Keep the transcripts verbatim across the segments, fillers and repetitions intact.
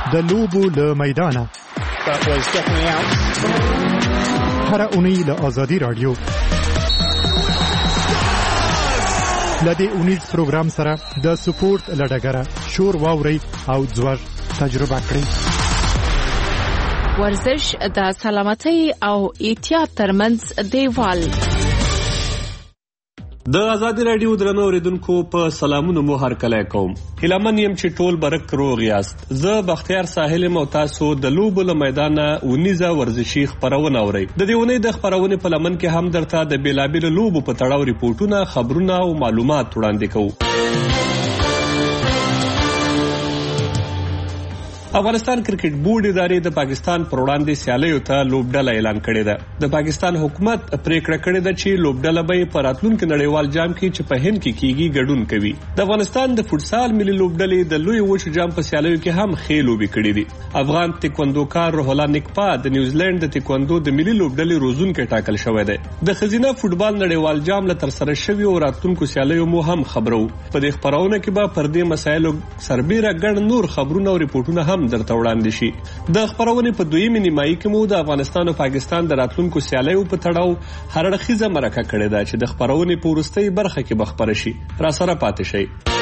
د لوبو له میدانه هره اونۍ له آزادي راډیو له دې اونیز پروګرام سره د سپورت له ډګره شور واورئ او ځوږ تجربه کړئ. ورزش د سلامتۍ او احتیاط ترمنځ دیوال. د آزادي راډیو درنو اوریدونکو په سلامونو مو هرکلی کوم. هیلهمن یم چې ټول برک روغ یاست. زه بختیار ساحل یم او تاسو د لوبو له میدانه اونیزه ورزشي خپرونه اورئ. د دې اونۍ د خپرونې په لمن کې هم درته د بېلابېلو لوبو په تړاو ریپورټونه، خبرونه او معلومات وړاندې کوو. افغانستان کرکټ بورډ ادارې د پاکستان پر وړاندې سیالیو ته لوبډله اعلان کړې ده. د پاکستان حکومت پریکړه کړې ده چې لوبډله به په راتلونکي نړیوال جام کې چې په هند کې کیږي ګډون کوي. د افغانستان د فوټسال ملي لوبډلې د لوی وچو جام په سیالیو کې هم ښې لوبې کړې دي. افغان تکواندوکار روح الله نیکپا د نیوزیلند د تکواندو د ملي لوبډلې روزونکی ټاکل شوی دی. د ښځینه فوټبال نړیوال جام له ترسره شوي او راتلونکو سیالیو مو هم خبرو. په دې خپرونه کې به پر دې مسایلو سربیره ګڼ نور خبرونه او ریپورټونه هم درته وړاندې شي. د خپرونې په دویمه نیمایي کې مو د افغانستان او پاکستان د راتلونکو سیالیو په تړاو هر اړخیزه مرکه کړې ده چې د خپرونې په وروستۍ برخه کې به خپره شي. راسره پاتې شئ.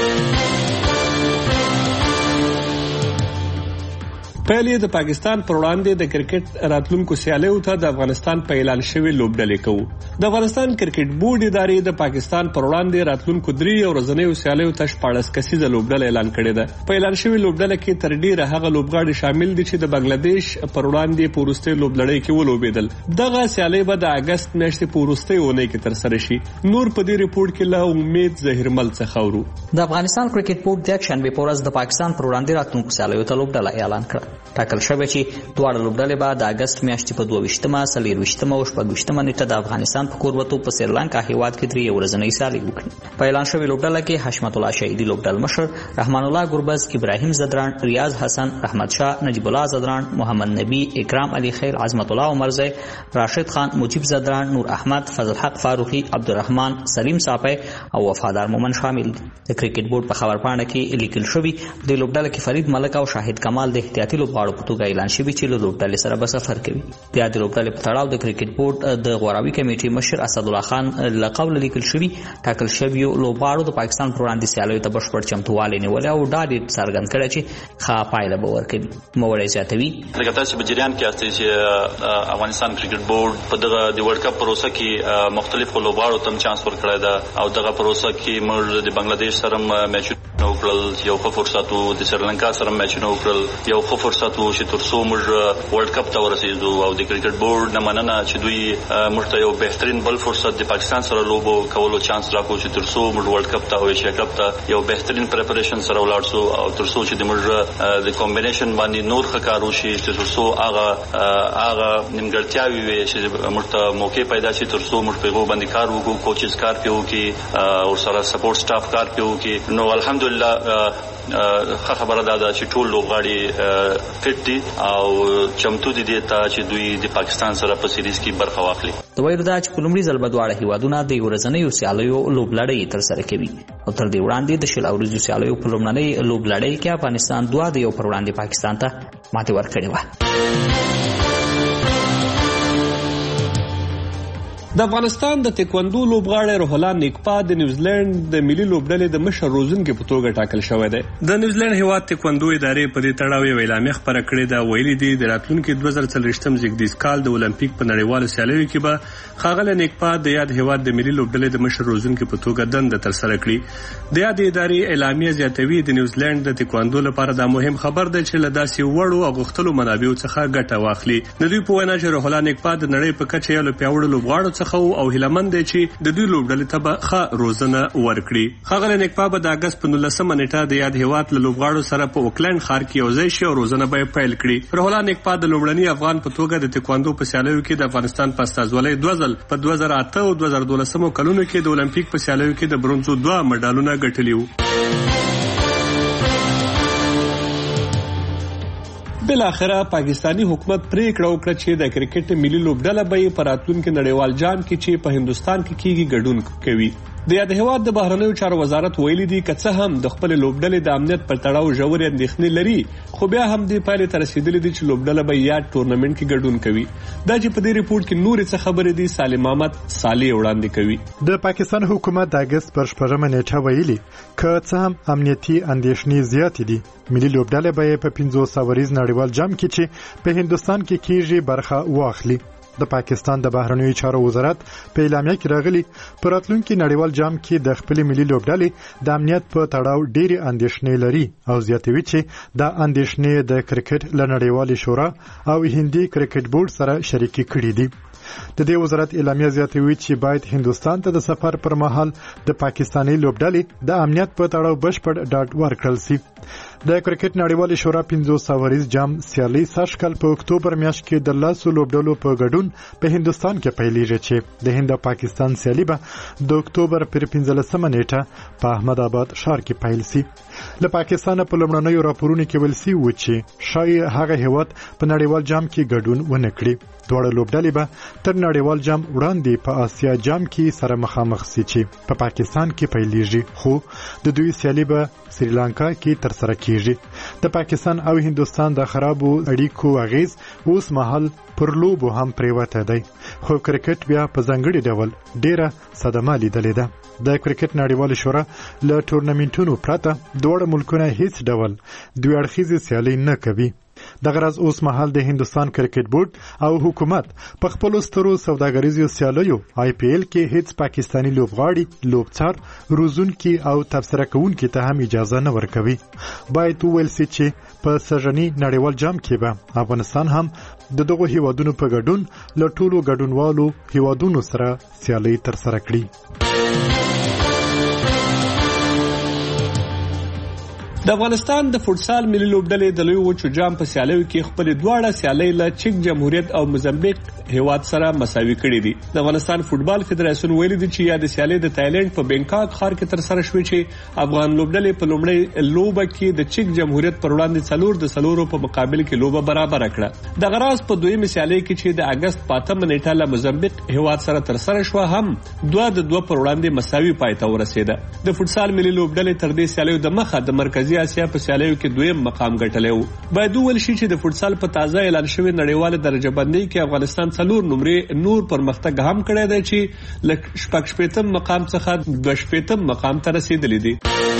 پیل د پاکستان پر وړاندې د کرکټ راتلونکو سیالیو ته د افغانستان په اعلان شوی لوبډلې کوو. د افغانستان کرکټ بورډ ادارې د پاکستان پر وړاندې راتلونکو درې ورځنیو سیالیو ته شپاړس کسیزه لوبډله اعلان کړې ده. په اعلان شوی لوبډله کې تر ډیره هغه لوبغاړي شامل دي چې د بنگلاديش پر وړاندې په وروستۍ لوبلړۍ کې ولوبېدل. دغه سیالۍ به د اگست میاشتې په وروستۍ اونۍ کې ترسره شي. نور په دې ریپورت کې له امید ظهیرمل څخه اورو. د افغانستان کرکټ بورډ د شنبه په ورځ د پاکستان پر وړاندې راتلونکو سیالیو ته لوبډله اعلان کړه. ټاکل شوی چې دواړه لوبډلې به د اگست میاشتې په دوه ویشتمه، څلېرویشتمه او شپږویشتمه نیټه د افغانستان په کوربتوب په سریلانکا هیواد کې درې ورځنۍ سیالۍ وکړي. په اعلان شوې لوبډله کې حشمت الله شهیدي لوبډل مشر، رحمان الله ګربز، ابراهیم زدران، ریاض حسن، رحمت شاه، نجیب الله زدران، محمد نبی، اکرام علي خیر، عظمت الله عمرزی، راشد خان، مجیب زدران، نور احمد، فضل حق فاروقي، عبدالرحمن، سلیم صافی او وفادار مومن شامل دي. د کرکټ بورډ په خبرپاڼه کې لیکل شوی د لوبډله کې فرید ملک او شاهد کمال د احتیاطي لوبغاړو په توګه اعلان شوی چې له لوبډلې سره به سفر کوي. د یادې لوبډلې په تړاو د کرکټ بورډ د غوراوي کمیټې مشر اسد الله خان له قوله لیکل شوي ټاکل شویو لوبغاړو د پاکستان پر وړاندې سیالیو ته بشپړ چمتووالی نیولی او ډاډ یې څرګند کړی چې ښه پایله به ورکوي. نوموړی زیاتوي لکه تاسې په جریان کې یاستئ چې افغانستان کرکټ بورډ په دغه د ورلډ کپ پروسه کې مختلفو لوبغاړو ته هم چانس ورکړی ده او دغه پروسه کې موږ د بنگلاديش سره میچونه وکړل، یو ښه فرصت و. د سریلانکا سره میچونه وکړل، یو ښه فرصت و چې تر څو موږ ورلډ کپ ته ورسېدو. او د کرکټ بورډ نه مننه چې دوی موږ ته یو بهترین بل فرصت د پاکستان سره لوبو کولو چانس راکړو چې تر څو موږ ورلډ کپ ته او ایشیا کپ ته یو بهترین پریپریشن سره ولاړ شو او تر څو چې د موږ د کمبینیشن باندې نور ښه کار وشي چې تر څو هغه هغه نیمګړتیاوې وي چې موږ ته موقع پیدا شي تر څو موږ په هغو باندې کار وکړو، کوچز کار پرې وکړي او سره سپورټ سټاف کار پرې وکړي. نو الحمدلله ښه خبره دا ده چې ټول لوبغاړي فټ دي او چمتو دي دې ته چې دوی د پاکستان سره په سیریز کې برخه واخلي. د ویلو دا چې په لومړي ځل به دواړه هیوادونه د ورځنیو سیالیو لوبلړۍ ترسره کوي او تر دې وړاندې د شل اوريزو سیالیو په لومړنۍ لوبلړۍ کې افغانستان دوه د یو پر وړاندې پاکستان ته ماتې ورکړې وه. د افغانستان د تکواندو لوبغاړی روح الله نیکپا د نیوزیلند د ملي لوبډلې د مشر روزونکي په توګه ټاکل شوی دی. د نیوزیلند هیواد تکواندو ادارې په دې تړاو یو اعلامیه خپره کړې ده. ویلي دي د راتلونکي دوه زره څلوېښتم زیږدیز کال د اولمپیک په نړیوالو سیالیو کې به ښاغلی نیکپا د یاد هیواد د ملي لوبډلې د مشر روزونکي په توګه دنده ترسره کړي. د یاد ادارې اعلامیه زیاتوي د نیوزیلند د تکواندو لپاره دا مهم خبر دی چې له داسې وړو او غښتلو منابعو څخه ګټه واخلي. د دوی په وینا چې روح الله نیکپا د نړۍ په کچه یو له پیاوړو لوبغاړو څخه او هیلهمند دی چې د دوی لوبډلې ته به ښه روزنه ورکړي. ښاغلی نیکپا به د اګست په نولسمه نیټه د یاد هیواد له لوبغاړو سره په اوکلند ښار کې یوځای شي او روزنه به یې پیل کړي. روح الله نیکپا د لومړني افغان په توګه د تکواندو په سیالیو کې د افغانستان په استازولۍ دوه ځل په دوه زره اته او دوه زره دولسمو کلونو کې د اولمپیک په سیالیو کې د برونزو دوه مډالونه ګټلي وو. بالاخره پاکستانی حکومت پریکړه وکړه چې د کرکټ ملي لوبډله به په راتلونکي نړیوال جام کې چې په هندستان کې کیږي ګډون کوي. د یاد هیواد د بهرنیو چارو وزارت ویلي دی که څه هم د خپل لوبډلې د امنیت پر تړاو ژورې اندېښنې لري خو بیا هم دې پایلې ته رسېدلې دي چې لوبډله به یاد ټورنمنټ کې ګډون کوي. دا چې په دې ریپورت کې نورې څه خبرې دي سالم احمد صالح وړاندې کوي. د پاکستان حکومت د اگست پر شپږمه نیټه ویلي که څه هم امنیتي اندېښنې زیاتې دي ملي لوبډله به په پنځوس سوریز نړیوال جام کې چې په هندستان کې کیږي برخه واخلي. د پاکستان د بهرنیو چارو وزارت په اعلامیه کې راغلي پر راتلونکي نړیوال جام کې د خپل ملي لوبډلې د امنیت په تړاو ډېری اندېښنې لري او زیاتوي چې دا اندېښنې د کرکټ له نړیوالې شورا او هندي کرکټ بورډ سره شریکې کړې دي. د دې وزارت اعلامیه زیاتوي چې باید هندستان ته د سفر پر مهال د پاکستاني لوبډلې د امنیت په تړاو بشپړ ډاډ ورکړل شي. د کرکټ نړیوالې شورا پنځوس سوریز جام سیالي سږکال په اکتوبر میاشت کې د لاسو لوبډلو په ګډون په هندستان کې پیلېږي چې د هند او پاکستان سیالي به د اکتوبر پر پنځلسمه نیټه په احمد آباد ښار کې پیل شي. له پاکستان په لومړنیو راپورونو کې ویل شوي و چې شاید هغه هیواد په نړیوال جام کې ګډون ونه کړي. دواړه لوبډلې به تر نړیوال جام وړاندې په آسیا جام کې سره مخامخ شي چې په پاکستان کې پیلېږي خو د دوی سیالي به سریلانکا کې تر سره کیږي. د پاکستان او هندستان د خرابو اړیکو اغیز اوس مهال پر لوبو هم پریوته دی خو کرکټ بیا په ځانګړي ډول ډیره صدمه لیدلې ده. د کرکټ نړیوال شورا له ټورنمنټونو پرته دواړه ملکونه هیڅ ډول دوه اړخیزه سیالي نه کوي. د غرض اوس مهال د هندستان کرکټ بورډ او حکومت په خپل سترو سوداګریزو سیالیو آی پی ایل کې هیڅ پاکستانی لوبغاړي لوبڅار روزونکي او تبصره کوونکي ته هم اجازه نه ورکوي. باید وویل شي چې په سږني نړیوال جام کې به افغانستان هم د دغو هیوادونو په ګډون له ټولو ګډونوالو هیوادونو سره سیالي ترسره کړي. د افغانستان د فوټسال ملي لوبډلې د لوی وچو جام په سیالیو کې خپل دواړه سیالۍ له چک جمهوریت او موزمبیق هیواد سره مساوي کړې دي. د افغانستان فوټبال فدراسیون ویلي دی چې یا د سیالۍ د تایلند په بینکاک ښار کې تر سره شوې چې افغان لوبډلې په لومړۍ لوبه کې د چک جمهوریت پر وړاندې څلور د څلورو په مقابل کې لوبه برابر کړه. د غراز په دویمه سیالۍ کې چې د اگست پاتمه نیټه له موزمبیق هیواد سره تر سره شو هم دوه د دوه پر وړاندې مساوي پای ته ورسېده. د فوټسال ملي لوبډلې تر دې سیالیو د مخه د مرکزي آسیا په سیالیو کې دویم مقام ګټلی و. باید وویل شي چې د فوټسال په تازه اعلان شوی نړیواله درجه بندۍ کې افغانستان څلور نمرې نور پرمختګ هم کړی دی چې له شپږ شپېتم مقام څخه دوه شپېتم مقام ته رسېدلی دی.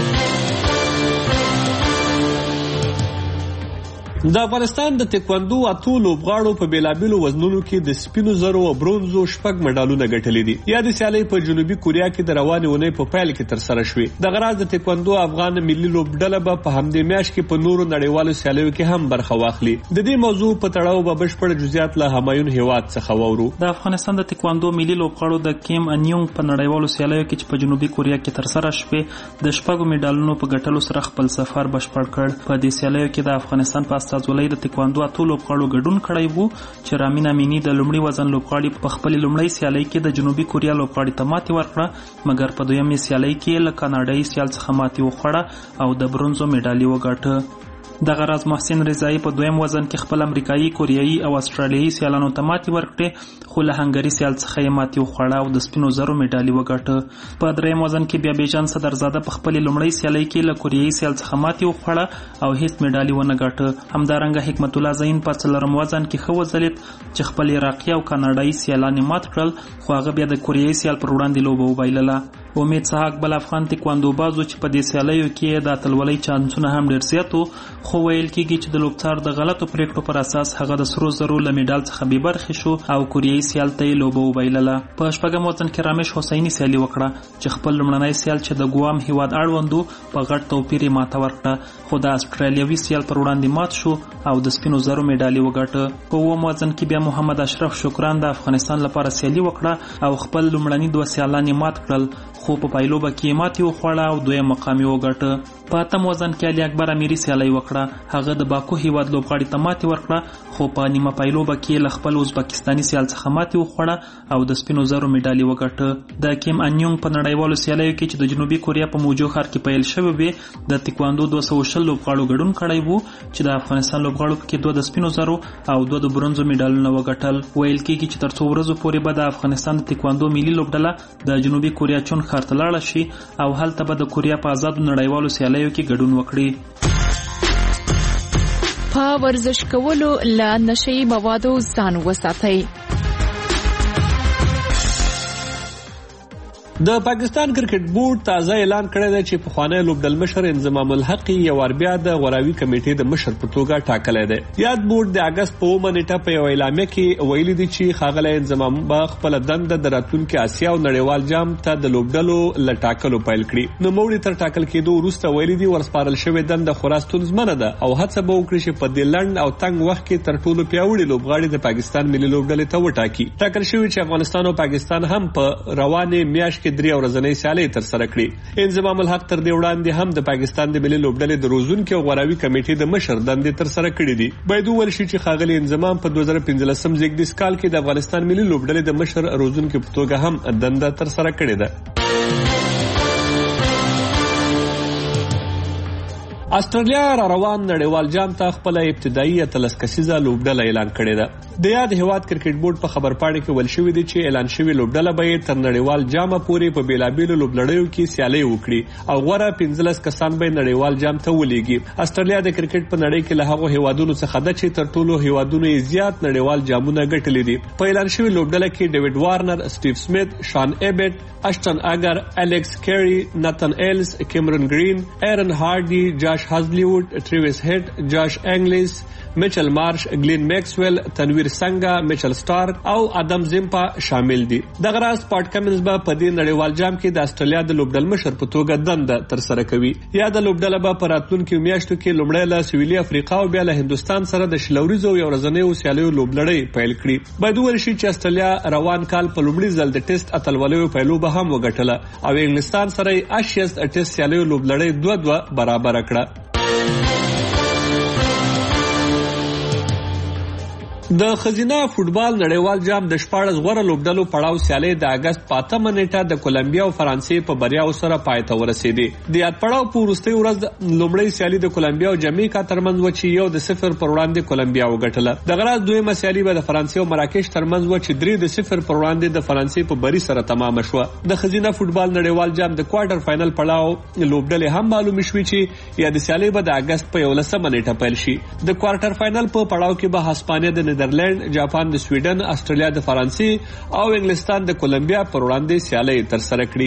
د افغانستان د تکواندو اتو لوبغاړو په بیلابیلو وزنونو کې د سپینو زرو او برونزو شپږ مډالونه ګټلي دي. یا د سیالۍ په جنوبي کوریا کې د روانې اونۍ په پیل کې تر سره شوې. د غراز د تکواندو افغان ملي لوبډله به په همدې میاشت کې په نورو نړیوالو سیالیو کې هم برخه واخلي. د دې موضوع په تړاو به بشپړ جزئیات له همایون هیواد څخه واورو. د افغانستان د تکواندو ملي لوبغاړو د کیم انیونګ په نړیوالو سیالیو کې چې په جنوبي کوریا کې تر سره شوې د شپږو میډالونو په ګټلو سره خپل سفر بشپړ کړ. په دې سیالیو کې د افغانستان په استازولۍ د تکواندو اتو لوبغاړو ګډون کړی وو چې رامین امینی د لومړي وزن لوبغاړي په خپل لومړی سیالۍ کې د جنوبي کوریا لوبغاړي ته ماتې ورکړه مګر په دویمې سیالۍ کې له کاناډایي سیال څخه ماتې وخوړه او د برونزو میډالي وګاټه. د غراز محسن رضایی په دویم وزن کې خپل امریکایي، کوریایي او استرالیایي سیالانو ته ماتې ورکړې خو له هنګري سیال څخه یې ماتې وخوړه او د سپینو زرو میډالي وګاټه. په دریم وزن کې بیا بیجان صدرزاده په خپل لومړی سیالۍ کې له کوریایي سیال څخه ماتې وخوړه او هیڅ میډالي ونه ګاټه. همدارنګه حکمت الله زین په څلورم وزن کې ښه وځلید چې خپل عراقي او کاناډایي سیالان یې مات کړل خو هغه بیا د کوریایي سیال پر وړاندې لوبه وبایلله. امید سحاق بل افغان تکواندو بازو چې په دې سیالیو کې د اتلولۍ چانسونه هم ډېر زیات وو خو ویل کېږي چې د لوبڅار د غلطو پریکړو پر اساس هغه د سرو زرو له میډال څخه بې برخې شو او کوریایي سیال ته یې لوبه وبایلله. په شپږم وزن کې رامش حسیني سیالي وکړه چې خپل لومړنی سیال چې د ګوام هیواد اړوند و په غټ توپیر یې ماته ورکړه خو د استرالیوي سیال پر وړاندې مات شو او د سپینو زرو میډالي وګاټه. په اووم وزن کې بیا محمد اشرف شکران د افغانستان لپاره سیالي وکړه او خپل لومړني دوه سیالان یې مات کړل خو په پایلوبه کې ماتې وخوړه او دویم مقام یې وګاټه. په اتم وزن کې علي اکبر امیري سیالي وکړه. هغه د باکو هیواد لوبغاړي ته ماتې ورکړه خو په نیمه پایلوبه کې له خپل ازبکستاني سیال څخه ماتې وخوړه او د سپینو زرو میډالي وګاټه. د کیم انیونګ په نړیوالو سیالیو کې چې د جنوبي کوریا په موجو ښار کې پیل شوی وي د تکواندو دوه سوه شل لوبغاړو ګډون کړی وو چې د افغانستان لوبغاړو کې دوه د سپینو زرو او دوه د برونزو میډالونه وګټل. ویل کېږي چې تر څو ورځو پورې به د افغانستان د تکواندو ملي لوبډله د جنوبي کوریا چون ښار ته لاړه شي او هلته به د کوریا په آزادو نړیوالو سیالیو کې ګډون وکړي. په ورزش کولو له نشهیي موادو ځان وساتئ. د پاکستان کرکټ بورډ تازه اعلان کړی دی چې پخوانی لوبډل مشر انضمام الحق یو وار بیا د غوراوي کمیټې د مشر په توګه ټاکلی دی. یاد بورډ د اګست په اومه نیټه په یو اعلامیه کې ویلي دي چې ښاغلی انضمام به خپله دنده د راتلونکي اسیا او نړیوال جام ته د لوبډلو له ټاکلو پیل کړي. نوموړي تر ټاکل کېدو وروسته ویلي دي ورسپارل شوې دنده خورا ستونزمنه ده او هڅه به وکړي چې په دې لنډ او تنګ وخت کې تر ټولو پیاوړي لوبغاړي د پاکستان ملي لوبډلې ته وټاکي. ټاکل شوي چې افغانستان او پاکستان هم په روانې میاشت کې درې ورځنۍ سیالۍ ترسره کړي. انضمام الحق تر دې وړاندې هم د پاکستان د ملي لوبډلې د روزونکي او غوراوي کمیټې د مشر دندې ترسره کړې دي. باید وویل شي چې ښاغلي انضمام په دوه زره پنځلسم زېږدیز کال کې د افغانستان ملي لوبډلې د مشر روزونکي په توګه هم دنده ترسره کړې ده. استرالیا را روان نړیوال جام ته خپل ابتدایي اتلس کسیزه لوبډله اعلان کړې ده. د یاد هیواد کرکټ بورډ په خبرپاڼه کې ویل شوی دی چې اعلان شوی لوبډله به تر نړیوال جام پورې په بیلابیلو لوبلړیو کې سیالي وکړي او غوره پنځلس کسان به نړیوال جام ته ولېږي. استرالیا د کرکټ په نړۍ کې له هغو هیوادونو څخه ده چې تر ټولو هیوادونو یې زیات نړیوال جامونه ګټلي دي. په اعلان شوی لوبډله کې ډیوډ وارنر، سټیو سمیت، شان ایبټ، اشټن اګر، الیکس کیری، ناتن ایلز، کیمرون گرین، ایرن هارډي، جاش هازلیوډ، ټریویس هیډ، جاش انګلیس، میچل مارش، گلین میکسویل، تنویر سنگا، میچل سٹارک او ادم زیمپا شامل دي. دغه راز پاټ کمنز به په دې نړیوال جام کې د استرالیا د لوبډل مشر په توګه دنده ترسره کوي. یا د لوبډله به په راتلونکو میاشتو کې لومړی له سویلي افریقا او بیا له هندوستان سره د شلوریزو یو ورځنیو سیالیو لوبلړۍ پیل کړي. باید وویل شي چې استرالیا روان کال په لومړي ځل د ټیسټ اتلولیو پیلوبه هم وګټله او انګلستان سره یې اشیز ټیسټ سیالیو لوبلړۍ دوه دوه برابر کړه. د خزینه فوټبال نړیوال جام د شپاړس غوره لوبډلو پړاو سیالۍ د اګست په اتمه نیټه د کولمبیا او فرانسې په بریاو سره پای ته ورسېدې. د یاد پړاو په وروستۍ ورځ لومړۍ سیالي د کولمبیا او جمیکا ترمنځ و چې یو د صفر پر وړاندې کولمبیا وګټله. دغه راز دویمه سیالي به د فرانسې او مراکش ترمنځ و چې درې د صفر پر وړاندې د فرانسې په بری سره تمام شوه. د خزینه فوټبال نړیوال جام د کوارټر فائنل پړاو لوبډلې هم معلومې شوې چې یا د سیالي به د اګست په یولسمه نیټه پیل شي. د کوارټر فائنل په پړاو کې به هسپانیا د نیدرلند، جاپان د سویډن، استرالیا د فرانسې او انګلستان د کولمبیا پر وړاندې سیالۍ ترسره کړي.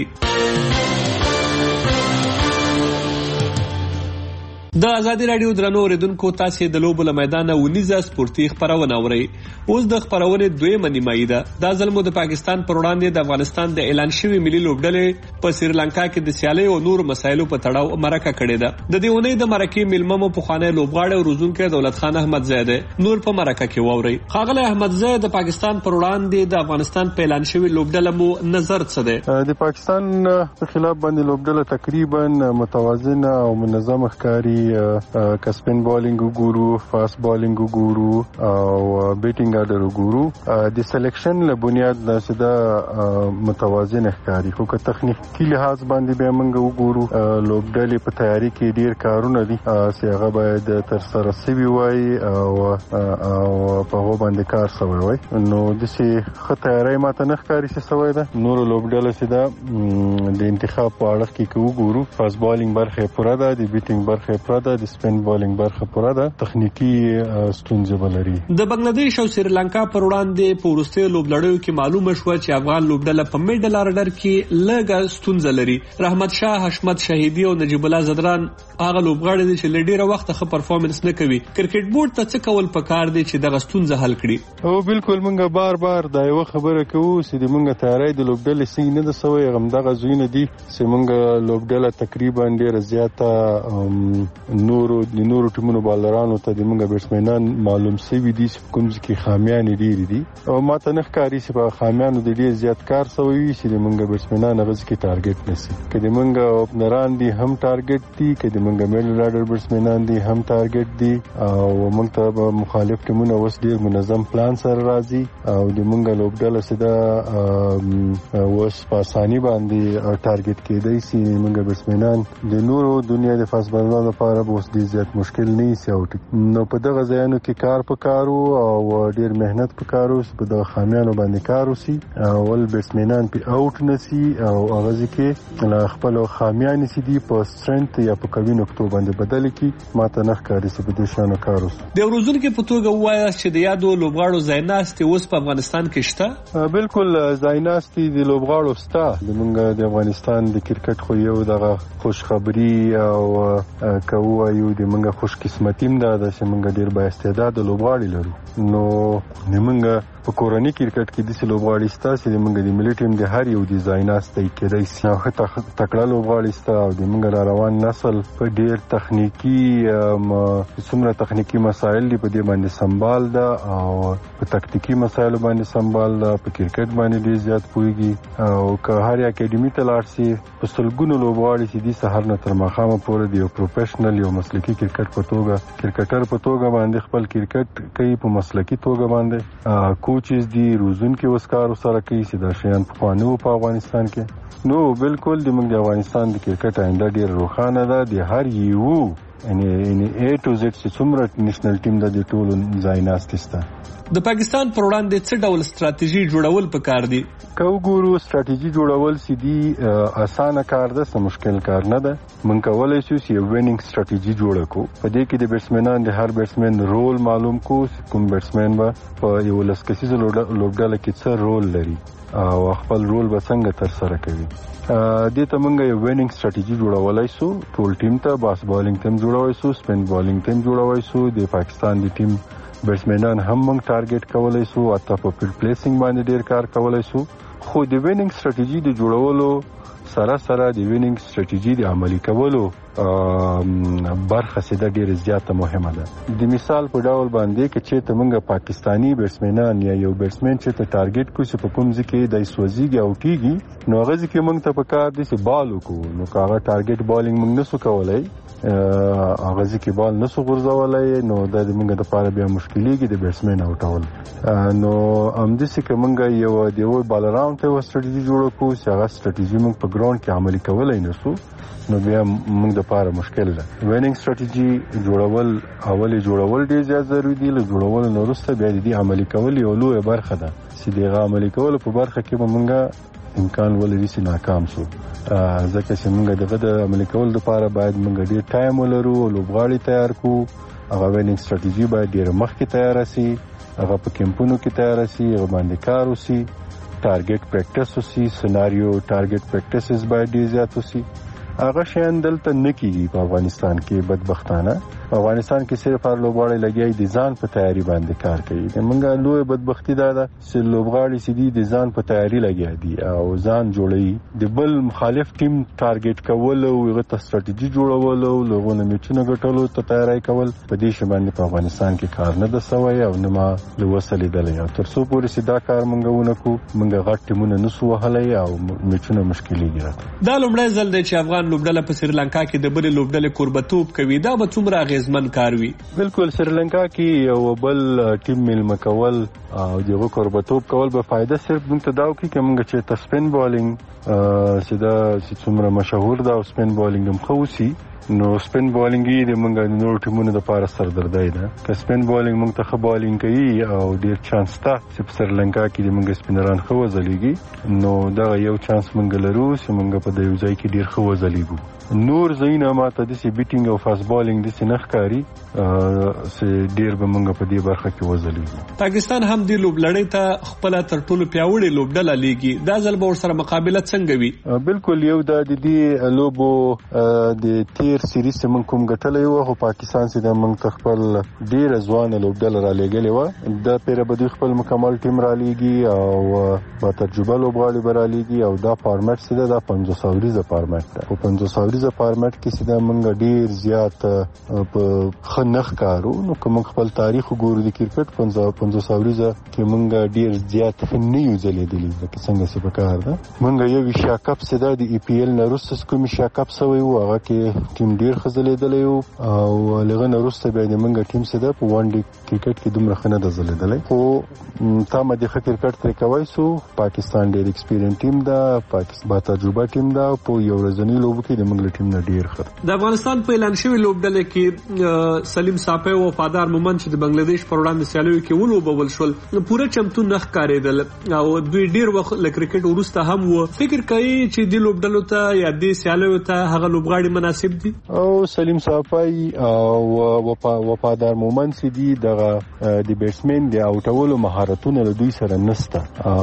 د ازادي رادیو درنو اوریدونکو تاسو د لوبو له میدانه ونیزه سپورتي خبرونه اورئ. اوس د خبرونې دویمه نیمایي ده. دا ځل مو د پاکستان پر وړاندې د افغانستان د اعلان شوي ملي لوبډلې په سریلانکا کې د سیالۍ او نورو مسایلو په تړاو مرکه کړې ده. د دې اونۍ د مرکې میلمه مو پخوانی لوبغاړی او روزونکی دولت خان احمدزی دی. نور په مرکه کې واورئ. ښاغلی احمدزی، د پاکستان پر وړاندې د افغانستان په اعلان شوي لوبډله مو نظر څه دی؟ د پاکستان په خلاف باندې لوبډله تقریبا متوازنه او منظمه ښکاري. که سپین بالینګ وګورو، فاست بالینګ وګورو او بیټینګ آرډر وګورو، د سلیکشن له بنیاد نه دا متوازن ښکاري. خو که تخنیکي لحاظ باندې به موږ وګورو لوبډلې په تیاری کې ډیر کارونه دي چې هغه باید ترسره شوي وای او په هغه باندې کار شوی وای. نو داسې ښه تیاری ماته نه ښکاري چې شوی ده. نورو لوبډله چې ده د انتخاب په اړه کې که وګورو، فاست بالینګ برخه پوره ده، د بیټینګ برخه پوره ده، د سپین بالینګ برخه پوره ده، تخنیکی ستونزې ولري. د بنگلاديش او سریلانکا پر وړاندې په وروستیو لوبلړیو کې معلومه شوه چې افغان لوبډله په میډل آرډر کې لږه ستونزه لري. رحمت شاه، حشمت شهیدي او نجیب الله زدران هغه لوبغاړي دي چې له ډیره وخته ښه پرفارمنس نه کوي. کرکټ بورډ ته څه کول پکار دي چې دغه ستونزه حل کړي؟ او بالکل موږ بار بار دا یو خبره کوو چې د موږ تیاری د لوبډلې څنګه نه ده سوی. همدغه ځایونه دي چې موږ لوبډله تقریبا ډیره زیاته نورو د نورو ټیمونو بالرانو ته د موږ بیټسمنان معلوم شوي دي چې کوم ځکه خامیان ډېرې دي او ماته نه ښکاري چې په خامیانو د ډېر زیات کار شوی وي چې د موږ بیټسمنان هغه ځکه ټارګټ نشي. که د موږ اوپنران دي هم ټارګټ دي، که د موږ میډل آرډر بیټسمنان دي هم ټارګټ دي او موږ ته مخالف ټیمونه اوس ډېر منظم پلان سره راځي او د موږ لوبډله چې ده اوس په اساني باندې ټارګټ کېدی شي. موږ بیټسمنان د نورو دنیا د فاست بالرانو لپاره لپاره به اوس ډېر زیات مشکل نه شي او نو په دغه ځایونو کې کار پکارو او ډېر مهنت پکارو چې په دغه خامیانو باندې کار وشي اول بیټسمنان په اوټ نشي او هغه ځکه خپل خامیان سي دي په سترنث یا په کوي نقطو باندې بدل کی ماته نه ښکاري چې په دې شانو کار وشي. د روزن کې په توګه وایي چې د یادو لوبغاړو ځایناستي اوس په افغانستان کې شته. بالکل ځایناستي د لوبغاړو شته. زمونږ د افغانستان د کرکټ خو یو دغه خوش خبری او کوو یو د منګه خوش قسمتیم ده چې منګه ډیر با استعداد لوبغاړي لرو. نو نیمنګه په کورنۍ کرکټ کې د لوبغاړي ستا چې منګه د ملي ټیم د هر یو ډیزایناستي کېدای شي او تکړه لوبغاړي ستا او د منګه روان نسل په ډیر تخنیکی څومره تخنیکی مسایل دی په دې باندې سنبال ده او په تکتیکی مسایل باندې سنبال ده په کرکټ باندې ډیر زیات پوهیږي او که هر اکیډمي ته لاړ شي په سلګونو لوبغاړي چې د سحر نه تر ماښامه پورې دی یو پروفیشنل یو مسلکی کرکټ په توګه کرکټر په توګه باندې خپل کرکټ کوي په مسلکی توګه باندې کوچز دی روزونکي وسکار سره کوي چې د شیان په قانون په افغانستان کې. نو بالکل د موږ د افغانستان د کرکټ آینده ډیر روښانه ده. د هر یو یعنی یعنی ا ټو زد چې څومره نېشنل ټیم د ټولو ځایناستي سته. د پاکستان پر وړاندې څه ډول ستراتیژي جوړول پکار دي؟ که وګورو ستراتیژي جوړول سیدي اسانه کار ده، څه مشکل کار نه ده. من کولای شو چې یو وینینګ ستراتیژي جوړ کړو. په دې کې د بیټسمنان د هر بیټسمن رول معلوم کو، کوم بیټسمن به په یو لسکسیزه لوبډله کې څه رول لري او خپل رول به څنګه تر سره کوي. دې ته موږ یو وینینګ ستراتیژي جوړولای شو. ټول ټیم ته باس بالینګ ټیم جوړوي شو، سپین بالینګ ټیم جوړوي شو. د پاکستان د ټیم بیټسمنان هم موږ ټارګټ کولای شو، اته په فیلډ پلیسینګ باندې ډیر کار کولای شو. خو د وینینګ ستراتیژي د جوړولو سره سره د وینینګ ستراتیژي د عملي کولو برخه سیده ډیره زیاته مهمه ده. د مثال په ډول باندې کې چې ته موږ پاکستانی بیټسمنان یا یو بیټسمن چې ته ټارګټ کوو چې په کوم ځکه د سوځيږي او ټیږي، نو هغه ځکه موږ ته پکار دي چې بال وکړو. نو کاغه ټارګټ بالینګ موږ نسو کولای، هغه ځکه بال نسو غورځولای، نو د موږ د لپاره بیا مشکلېږي د بیټسمن اوټول. نو ام دې چې موږ یو د یو بالراوند ته ستراتیژي جوړ کړو چې هغه ستراتیژي موږ په ګراوند کې عملي کولای نسو، نو بیا موږ د لپاره مشکل ده. وینینګ ستراتیژي جوړول اولي جوړول ډیر زیات ضروري دي. له جوړول نو وروسته بیا د عملي کول یو لوی برخه ده چې د عملي کول په برخه کې به موږ امکان ولري چې ناکام شو، ځکه چې موږ دغه د عملي کول لپاره باید موږ ډیر ټایم ولرو، لوبغاړي تیار کړو. هغه وینینګ ستراتیژي باید ډیر مخکې تیار شي، هغه په کیمپونو کې تیار شي، هغه باندې کار وشي، ټارګټ پریکټس وشي، سناریو ټارګټ پریکټسز باید ډیر زیات وشي. هغه شیان دلته نه کیږي په افغانستان کې بدبختانه. په افغانستان کې صرف هر لوبغاړی لګیای دي ځان په تیاری باندې کار کوي. د منګه لوی بدبختی دا ده چې لوبغاړي سیدي د ځان په تیاری لګیا دي او ځان جوړي. د بل مخالف ټیم ټارګټ کول او هغه ته ستراتیژي جوړول او لوګونه میچونه ګټلو ته تیاری کول په دې شی باندې په افغانستان کې کار نه ده سوی او نه ما لوسلې دلې. تر څو پورې سیدا کار منګونه کو منګه غټ ټیمونه نسو وهلای او میچونه مشکلې دي. دا لومړی ځل دی چې افغان لوبډله په سریلانکا کې د بل لوبډلې قربتوب کوي. دا به څومره اغیزمن کار وي؟ بالکل سریلانکا کې یو بل ټیم ملمه کول او دغه قربتوب کول به فائدہ صرف موږ ته دا وکړي چې موږ چې تسپین بالینګ چې دا چې څومره مشهور ده او سپین بالینګ هم خوسي، نو سپین بالینګ د موږ نور ټیمونو لپاره سردردای ده. که سپین بالینګ موږ ته بالینګ کوي او ډیر چانس ته چې سریلانکا کې د موږ سپینران خو وزلېږي، نو دا یو چانس موږ لرو چې موږ په دې ځای کې ډیر خو وزلېږو. نور زینه ماته د سی بیټینګ او فاست بالینګ د سینخ کاری چې ډیر به موږ په دې برخه کې وزلېږو. پاکستان هم د لوبلړۍ ته خپل تر ټولو پیاوړی لوبډله لیږي. دا ځل به ورسره مقابله څنګه وي؟ بالکل یو د دې لوبو د تیر سیریز موږ کوم ګټلې و، خو پاکستان سي د موږ خپل ډیر ځوان لوبډله را لېګلې و. د پیر به خپل مکمل ټیم را لېږي او با تجربه لوبغاړي برا لېږي او دا فارمټ سي د پنځوس اوریزه فارمټ ده. په پنځوس اوریزه فارمټ کې سي د موږ ډیر زیات په خنخ کارو. نو کوم خپل تاریخ وګورو د کرکټ پنځوس اوریزه کې موږ ډیر زیات نه یو ځلېدلې لکه څنګه چې په کار ده. موږ یو ویشا کپ سي د ای پی ایل نه وروسته کوم ویشا کپ سوی و، هغه کې ټیم ټیم ډیر خزلیدلی او لغه نه وروسته بیا د منګه ټیم سره په وان ډے کرکټ کې دومره خنه د زلیدلی خو تا ما د کرکټ تر کوي سو پاکستان ډیر ایکسپیرینس ټیم دا پاکستان با تجربه ټیم دا په یو ورځنی لوب کې د منګل ټیم نه ډیر ښه د افغانستان په اعلان شوی لوبډلې کې سلیم صافی او وفادار مومن چې د بنگلاديش پر وړاندې سیالیو کې ولوبول شول پوره چمتو نخ کاریدل او دوی ډیر وخت ل کرکټ ورسته هم و فکر کوي چې د لوبډلو ته یا د سیالیو ته هغه لوبغاړي مناسب دي او سلیم صافی او وفادار مومن سي دي د د بیټسمن د اوټولو مهارتونه له دوی سره نسته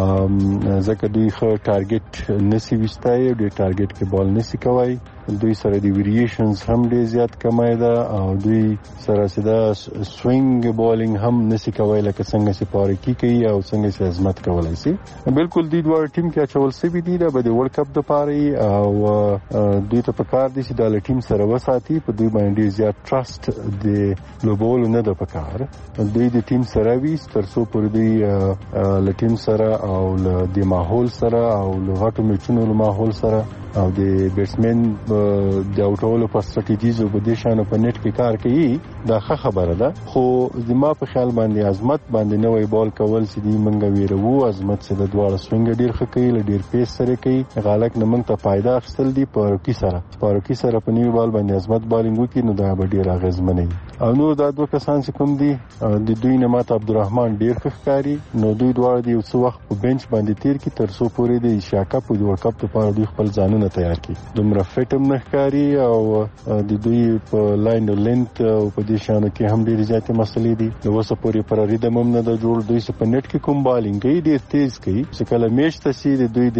ځکه دوی خو ټارګټ نسی وستای او د ټارګټ کې بال نسی کوي دوی سره د ویریشنز هم ډیر زیات کمای ده او دوی سره سدا سوینګ بالینګ هم نسی کوي لکه څنګه چې پارکی کوي او څنګه چې عظمت کولای شي بالکل دوی دوه ټیم کې اچول سوي دي د ورلد کپ د پاره او دوی ته پکار دي چې د ټیم سره وساتي په دوی باندې زیات ټرست د لوبول نه د پکار دوی د ټیم سره وي تر څو پر دوی ل ټیم سره او د ماحول سره او ل غټو میچونو له ماحول سره او د بیټسمن د اوټولو په ستراتیژیز او د شانو په نیټ کې کار کوي دا ښه خبره ده خو زما په خیال باندې عظمت باندې نوې بال کول چې دی منګه ویرو عظمت چې د دواړو سوینګ ډیر ښه کوي ډیر پیس سره کوي غالک نه منګ ته فائدہ اخستل دي پاروکی سره پاروکی سره په نیو بال باندې عظمت بالینګ وکړي نو دا به ډیر اغیزمنه او نو دا دوه کسان چې کوم دي د دوی نه ماته عبدالرحمن ډیر ښه ښکاري نو دوی دواړه د یو څو وخت په بنچ باندې تیر کی تر څو پورې د ایشیا کپ او ورلد کپ لپاره دوی خپل ځانونه تیار کی دومره فټم نه ښکاري او د دوی په لاین او لینت او په دې شانو کې هم ډیر زیاتې مسلې دي نو وسه پورې پر ریدم هم نه د جوړ دوی په نیټ کې کوم بالینګ کوي ډیر تیز کوي چې کله میچ ته سي د دوی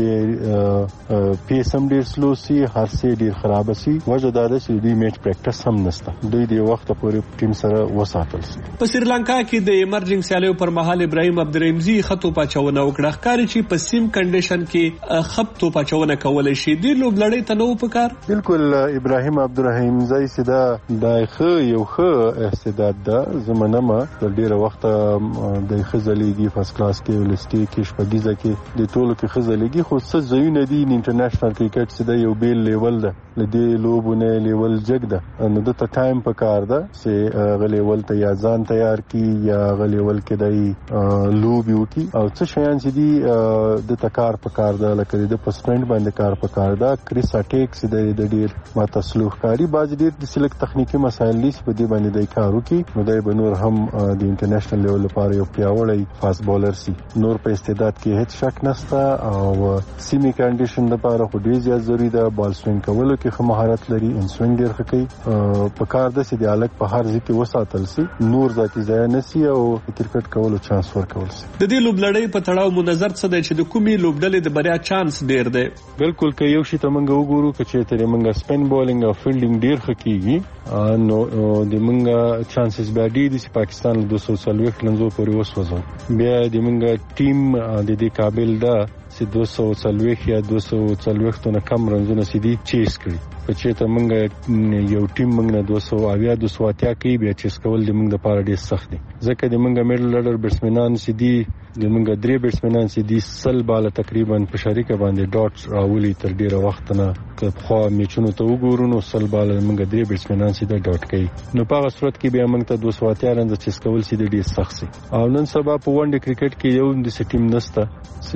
د پیس هم ډیر سلو سي هر څه ډیر خراب سي وجه دا ده چې دوی میچ پریکټس هم نشته دوی د وخت پورې ټیم سره وساتل سي په سریلانکا کې د ایمرجنګ سیالیو پر مهال ابراهیم عبدالرحیمزي خطو پاچونه وکړه ښکاري چې په سیم کنډیشن کې خطو پاچونه کولای شي د لوبلړۍ ته نو پکار بالکل ابراهیم عبدالرحیمزي سدا د خو یو خو استعداد ده زمونه ما ډیره وخت د خزلېږي فرست کلاس کې ولستي کې شپږیزه کې د ټولو کې خزلېږي خو څه زوینه دي انټرنیشنل کرکټ سدا یو بیل لیول ده لدی لوبونه لیول جګ ده نو د ټایم پکار ده چې غلیول ته یا ځان تیار کی یا غلیول کې دای لوب یو کی او څه شیان چې دي د تکار پکار ده لکه د پسپند باندې کار پکار ده کریس اټیکس د ډیر ما تسلوخ کاری باز ډیر د سلیک تخنیکی مسایل لیس په دې باندې د کارو کې نو دای بنور هم د انټرنیشنل لیول لپاره یو پیاوړی فاست بولر سي نور په استعداد کې هیڅ شک نشته او سیمی کنډیشن لپاره خو ډیر زیات ضروری ده بال سوینګ کولو کې خو مهارت لري ان سوینګ ډیر ښه کوي په کار د سې د الګ په هر ځکه وساتل سي نور ذاتی ځای نسی او کرکټ کولو چانس ورکول سي د دې لوبلړۍ په تړاو منظر څه دی چې د کومي لوبډلې د بریا چانس ډیر دی بالکل که یو شی ته منګه وګورو چې ترې منګه سپین بالینګ او فیلډینګ ډیر ښه کیږي نو د منګه چانسز به ډیر دي چې پاکستان له دوه سوه څلوېښت لنځو پورې وسوځو بیا د منګه ټیم د دې قابل ده چې دوه سوه څلوېښت یا دوه سوه څلوېښت نه کم رنزونه سیدي چیس کړي په چې ته منګه یو ټیم منګه دوه سوه اویا دوه سوه اتیا کې بیا چیس کول د منګه لپاره ډیر سخت دي ځکه د منګه میډل لډر بیټسمنان سیدي د منګه درې بیټسمنان سیدي سل بالا تقریبا په شریکه باندې ډاټ راولي تر ډیره وخت نه که خو میچونو ته وګورو نو سل بالا منګه درې بیټسمنان سیدي ډاټ کوي نو په هغه صورت کې بیا منګه دوه سوه اتیا رنز چیس کول سیدي ډیر سخت سي او نن سبا په ون ډے کرکټ کې یو د ټیم نسته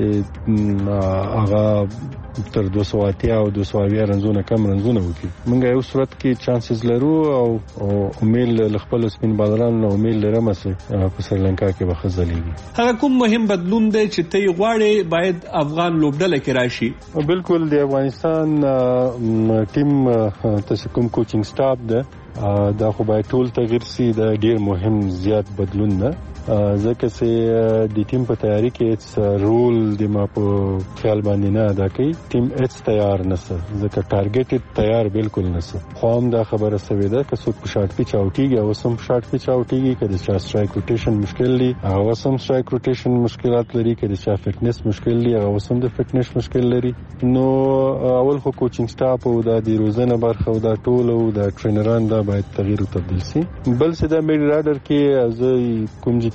چې هغه تر دوه سوه اتیا او دوه سوه اویا رنزونه کم رنزونه وکړي منګه یو صورت کې چانسز لرو او امید خپل سپین بالران نو امید لرم چې په سریلانکا کې به خزلېږي هغه کوم مهم بدلون دی چې ته غواړې باید افغان لوبډله کې راشي بالکل د افغانستان ټیم تاسو کوم کوچینګ سټاف ده دا خو باید ټول تغیر سي دا ډیر مهم زیات بدلون ده ځکه چې د ټیم په تیاری کې رول د ما په خیال باندې نه ادا کوي ټیم هیڅ تیار نسه ځکه ټارګټ تیار بالکل نسه خو هم دا خبره سوي ده که څوک په شارټ پیچ اوټیږي او سم شارټ پیچ اوټیږي کله چې سټرایک روټیشن مشکل دي هغه سم سټرایک روټیشن مشکلات لري کله چې فټنس مشکل دي هغه سم د فټنس مشکل لري نو اول خو کوچینګ سټاف او د روزنه برخه او د ټول او د ټرینران دا باید تغییر او تبديل شي بل څه د میډ راډر کې از کوم چې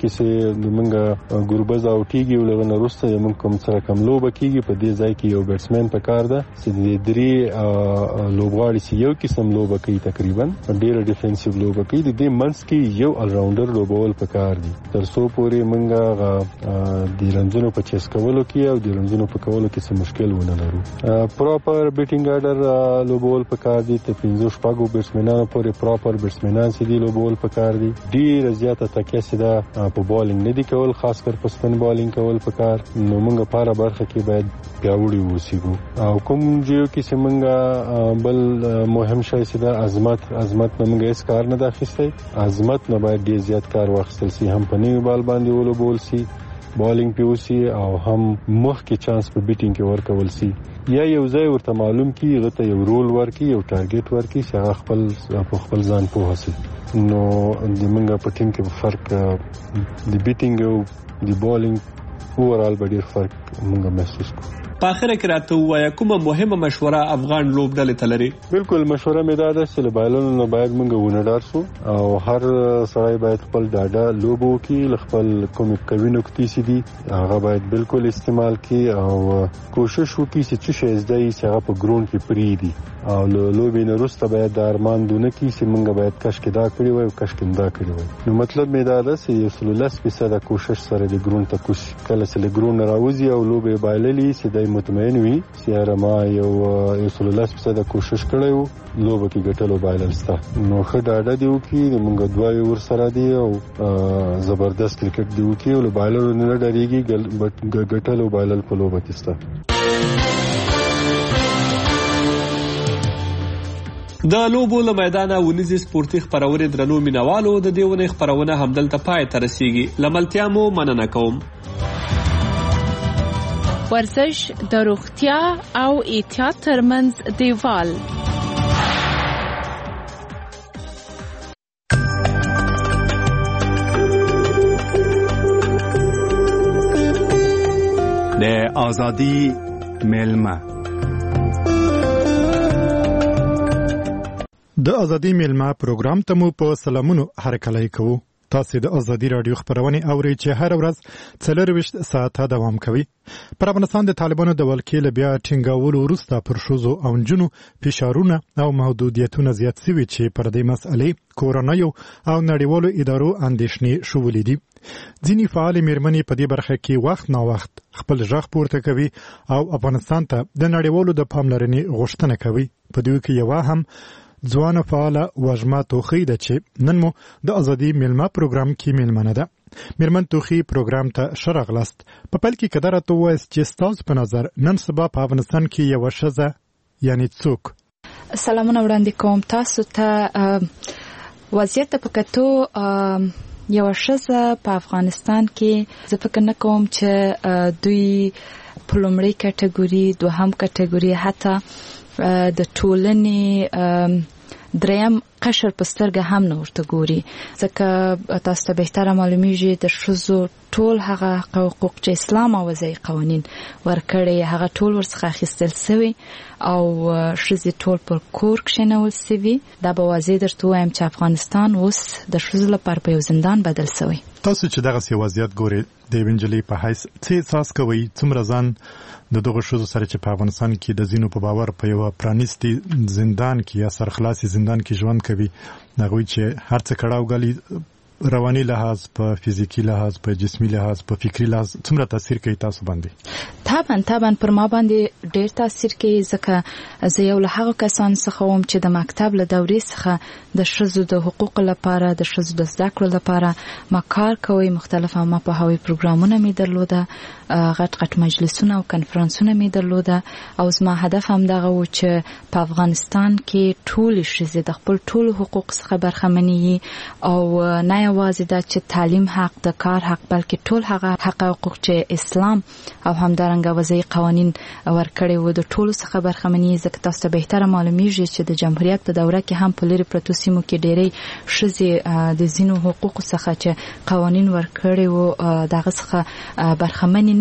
کې چې موږ ګوربز اوټیږي ولغه نرسته موږ کوم سره کم لوب کیږي په دې ځای کې یو بیټسمن پکار ده چې د درې لوبغاړي چې یو قسم لوب کوي تقریبا ډېر ډیفنسیو لوب کوي د دې منځ کې یو ال راونډر لوبول پکار دي تر څو پورې موږ د رنزونو په چیس کولو کې او د رنزونو په کولو کې څه مشکل ونه لرو پراپر بیټینګ آرډر لوبول پکار دي ته پنځه شپږو بیټسمنانو پورې پراپر بیټسمنان چې دی لوبول پکار دي ډېر زیاته تکیه چې دا په بالینګ نه دي کول خاص کر په سپن بالینګ کول پکار نو موږ په هر برخه کې باید پیاوړي اوسېږو او کوم جو کې چې موږ بل مهم شی چې دا عظمت عظمت نه موږ هیڅ کار نه دا اخیستی عظمت نه باید ډېر زیات کار واخیستل شي هم په نوي بال باندې ولوبول شي بالینګ پیوسی او هم مخ کې چانس په بیټینګ کې ورکول شي یا یو ځای ورته معلوم کی غته یو رول ورکی یو ټارګټ ورکی چې هغه خپل په خپل ځان پوه شي نو د منګه په ټیم کې فرق د بیټینګ او د بالینګ اورال به ډیر فرق موږ محسوس کوو په اخر کې راته وایا کومه مهمه مشوره افغان لوبډلې ته لري بالکل مشوره مې دا ده چې بایلونو نه باید موږ ونډار شو او هر سړی باید خپل ډاډه لوبو کې خپل کوم کوي نکتې سي دي هغه باید بالکل استعمال کړي او کوشش وکړي چې څه شي زده یې هغه په ګراوند کې پری دي او لوبې نه وروسته باید د ارمان دونه کې چې موږ باید کش کې دا کړی وای او کش کې دا کړی وای نو مطلب مې دا ده چې یو سل لس فیصد کوشش سره د ګراوند ته کوش کله چې له ګراوند راوځي او لوبې بایللې چې د مطمئن وي چې ما یو یو سل لس فیصد کوشش کړی وو لوبه کې ګټلو بایلل ستا نو ښه ډاډه دی وکي موږ دوه ور سره دی او زبردست کرکټ دی وکي او بایلر نه ډریږي ګټلو بایلل په لوبه کې ستا د لوبو له میدانه ونیزي سپورتي خبرونه درنو مینوالو د دیونه خبرونه همدلته پای ته رسیږي لملتیا مو مننه کوم ورزش د روغتیا او احتیاط ترمنځ دیوال د آزادی میلمه د ازادي میلمه پروګرام ته مو په سلامونو هرکلی کوو تاسو د ازادي رادیو خبرونه اورئ چې هر ورځ څلرويشت ساعته دوام کوي پر افغانستان د طالبانو د ولکې له بیا ټینګاولو وروسته پر شوزو او نجونو فشارونه او محدودیتونه زیات شوي چې پر دې مسئلې کورونایو او نړیوالو ادارو اندېښنې شولې دي ځینې فعال میرمنې په دې برخه کې وخت نا وخت خپل ژغ پورته کوي او افغانستان ته د نړیوالو د پاملرنې غوښتنه کوي په دې کې یو هم ځوانه فعاله وژما توخی ده چې نن مو د ازادي میلمه پروګرام کې میلمنه ده میرمن توخی پروګرام ته شرغلست په پل کې کدره تو وایس چې تاسو په نظر نن سبا په افغانستان کې یو شزه یعنی څوک سلامونه وړاندې کوم تاسو ته وضعیت په کتو یو شزه په افغانستان کې زه فکر نه کوم چې دوی په لومړۍ کټګوري دوهم کټګوري حتی د ټولنې دریم قشر په سترګه هم نه ورته ګوري ځکه تاسو ته بهتره معلومیږي د ښځو ټول هغه حقوق چې اسلام او وضعي قوانین ورکړي هغه ټول ورڅخه اخیستل شوی او ښځې ټول پر کور کښېنول شوي دا به واضح درته ووایم چې افغانستان اوس د ښځو لپاره په یو زندان بدل شوی تاسو چې دغه وضعیت ګوري د یوې نجلۍ په حیث څه احساس کوئ څومره ځان د دغه ښځو سره چې په افغانستان کې د ځینو په باور په یو پرانیستي زندان کې یا سرخلاصي زندان کې ژوند کوي هغوی چې هر څه کړاو ګالي رواني لحاظ په فزیکی لحاظ په جسمي لحاظ په فکری لحاظ څومره تاثیر کوي تاسو باندې طبعا طبعا پر ما باندې ډېر تاثیر کوي ځکه زه یو له هغو کسانو څخه وم چې د مکتب له دورې څخه د ښځو د حقوقو لپاره د ښځو د زده کړو لپاره ما کار کوي مختلف ما په هوی پروګرامونه مې درلوده غټ غټ مجلسونه او کنفرانسونه مې درلوده او زما هدف هم دغه و چې په افغانستان کې ټول ښځې د خپل ټول حقوق څخه برخمنې او نه یوازې دا چې تعلیم حق د کار حق بلکې ټول هغه حق حقوق چې اسلام او همدارنګه وضعي قوانین ورکړي وو د ټولو څخه برخمنې ځکه تاسو ته بهتره معلومیږي چې د جمهوریت په دوره کې هم په لرې پرتو سیمو کې ډېرې ښځې د ځینو حقوقو څخه چې قوانین ورکړي وو دغه څخه برخمنې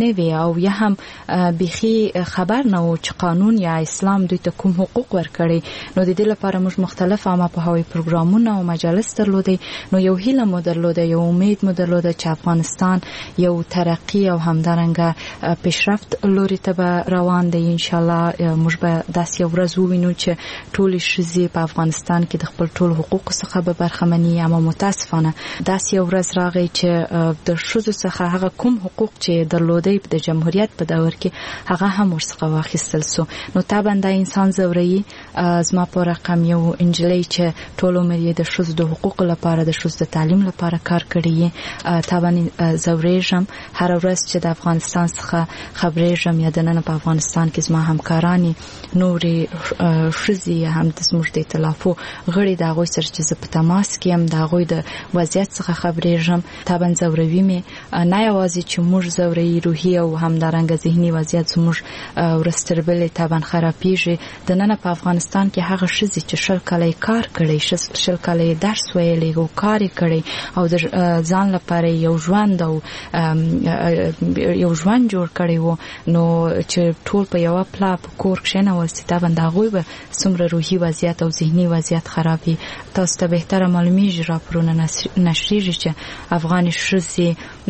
نه وي او یا هم بيخي خبر نه و چې قانون یا اسلام دوی ته کوم حقوق ورکړي. نو د دې لپاره موږ مختلف عامه پوهاوی پروګرامونه او مجالس درلودي. نو یو هیله مو درلوده، یو امید مو درلوده چې افغانستان یو ترقی او همدارنګه پیشرفت لوري ته به روان دی. ان شاء الله موږ به داسې یو ورځ ووینو چې ټول ښځې په افغانستان کې د خپل ټول حقوق څخه به برخمني. اما متاسفانه داسې یو ورځ راغی چې د ښځو څخه هغه کوم حقوق چې درلودي د جمهوریت په دور کې هغه هم ورڅخه واخیستل سو. نو طبعا د انسان زوري زما په رقم یو انجلۍ چې ټول عمر یې د ښځو د حقوق لپاره د ښځو د تعلیم لپاره کار کړی. طبعا زوريږم هر ورځ چې د افغانستان څخه خبرېږم یا د نن په افغانستان کې زما همکارانی نورې ښځې هم د زموږ د ائتلافو غړي د هغوی سره چې زه په تماس کې یم د هغوی د وضعیت څخه خبرېږم. طبعا زوروي مې نه یوازې چې موږ زوروي روحي او همدارنګه ذهني وضعیت زموږ ورستربلې طبعا خرابېږي. د نن په افغانستان کې هغه ښځې چې شل کاله کار کړی، شل کاله درس ویلی او کار کړی او د ځان لپاره یو ژوند او یو ژوند جوړ کړی وو، نو چې ټول په یو پلا په کور کښېنول سي طبعا د هغوی به څومره روحي وضعیت او ذهني وضعیت خرابي. تاسو ته بهتره معلومیږي راپورونه نشریږي چې افغان ښځې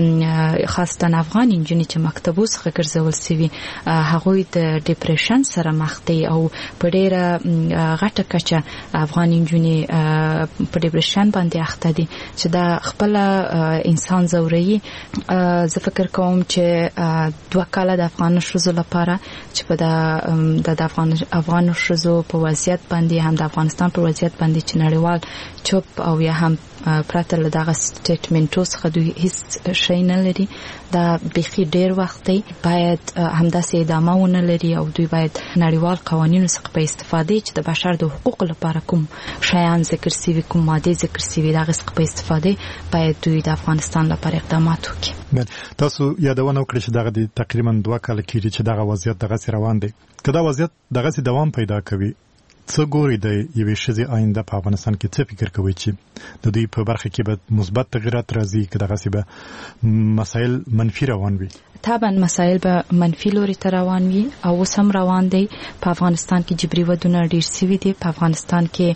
خاصتا افغان نجونې چې مکتبو څخه ګرځول سوي هغوی د ډیپریشن سره مخ دي او په ډیره غټه کچه افغان نجونې په ډیپریشن باندې اخته دي چې دا خپل انسان زوري. زه فکر کوم چې دوه کاله د افغان ښځو لپاره چې په د افغان افغان ښځو په وضعیت باندې هم د افغانستان په وضعیت باندې چې نړیوال چوپ او یا هم پرته له دغه سټیټمنټو څخه دوی هیڅ شی نه لري. دا بيخي ډیر وخت دی، باید همداسې ادامه ونه لري او دوی باید نړیوال قوانینو څخه په استفاده چې د بشر د حقوقو لپاره کوم شیان ذکر سوي، کوم ماده ذکر سوي، دغه څخه په استفاده باید دوی د افغانستان لپاره اقدامات وکړي. تاسو یادونه وکړئ چې دغه د تقریبا دوه کال کېږي چې دغه وضعیت دغه روان دی. که دا وضعیت دغه دوام پیدا کوي، څه ګوري د یوې ښځې آینده په افغانستان کې؟ څه فکر کوي چې د دوی په برخه کې به مثبت تغیرات راځي که دغسې به مسایل منفي روان وي؟ طبعا مسایل به منفي لوري ته روان وي او اوس هم روان دی. په افغانستان کې جبري ودونه ډیر سوي دي. په افغانستان کې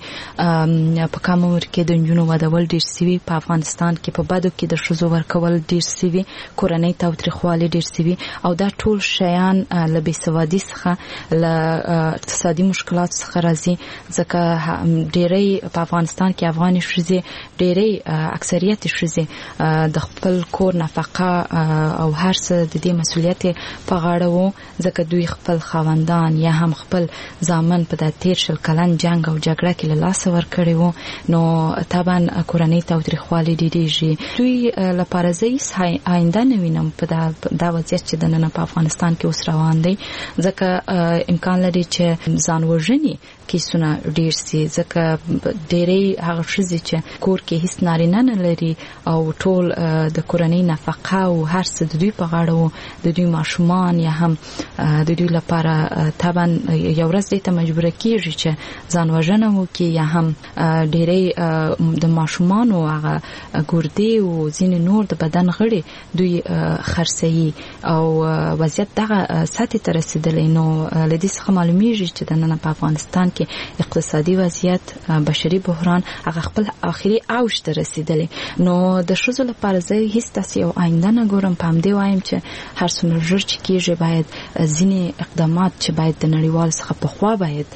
په کم عمر کې د نجونو ودول ډیر سوي. په افغانستان کې په بدو کې د ښځو ورکول ډیر سوي. کورنۍ تاوتریخوالی ډیر سوي او دا ټول شیان له بېسوادي څخه له اقتصادي مشکلاتو څخه راځي. ځکه ډیری په افغانستان کې افغاني ښځې ډیری اکثریت ښځې د خپل کور نفقه او هر څه د دې مسولیت په غاړه وو، ځکه دوی خپل خاوندان یا هم خپل زامن په د تیر شل کلن جنگ او جګړه کې له لاسه ورکړي وو. نو طبعا کورنۍ تاوتریخوالی ډیریږي. دوی لپاره زه هیڅ آینده نه وینم په دا وضعیت چې د نن په افغانستان کې اوس روان دی، ځکه امکان لري چې ځان وژنې کیسونه ډیر سي. ځکه ډیری هغه ښځې چې کور کې هیڅ نارینه نه لري او ټول د کورنۍ نفقه او هر څه د دوی په غاړه وو، د دوی ماشومان یا هم د دوی لپاره طبعا یو ورځ دې ته مجبوره کیږي چې ځان وژنه وکړي یا هم ډیری د ماشومانو هغه ګردې او ځینې نور د بدن غړي دوی خرڅوي او وضعیت دغه سطحې ته رسېدلی. نو له دې څخه معلومیږي چې د نن په افغانستان کې اقتصادي وضعیت، بشري بحران هغه خپل آخري اوج ته رسېدلی. نو د ښځو لپاره زه هیڅ داسې یو آینده نه ګورم. په همدې وایم چې هر څومره ژر چې کېږي باید ځینې اقدامات چې باید د نړیوال څخه پخوا باید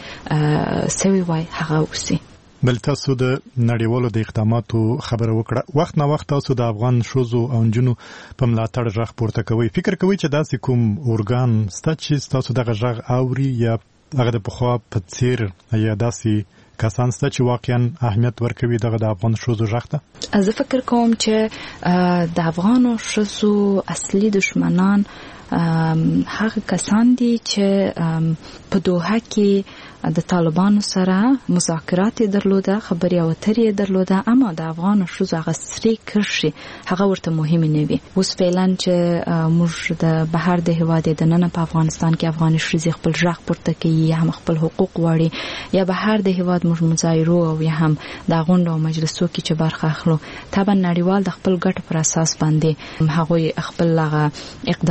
سوي وای هغه وسي. بل تاسو د نړیوالو د اقداماتو خبره وکړه. وخت نه وخت تاسو د افغان ښځو او نجونو په ملاتړ غږ پورته کوئ. فکر کوئ چې داسې کوم ارګان سته چې تاسو دغه غږ اوري یا هغه د پخوا په څیر یا داسې کسان سته چې واقعا اهمیت ورکوي دغه د افغان ښځو غږ ته؟ زه فکر کوم چې د افغانو ښځو اصلي دشمنان هغه کسان دي چې په دوحه کې د طالبانو سره مذاکرات درلوده، خبرې او اترې درلوده، اما د افغان ښځو هغه سری کرشي هغه ورته مهم نه وي. اوس فعلا چې موږ د بهر د هیواد د نن په افغانستان کې افغان ښځې خپل غږ پورته کوي یا هم خپل حقوق غواړي یا بهر د هیواد موږ مظاهرو او یا هم د غونډو او مجلسو کې چې برخه اخلو، طبعا نړیوال د خپل ګټ پر اساس باندې هغه خپل هغه اقدامات کوي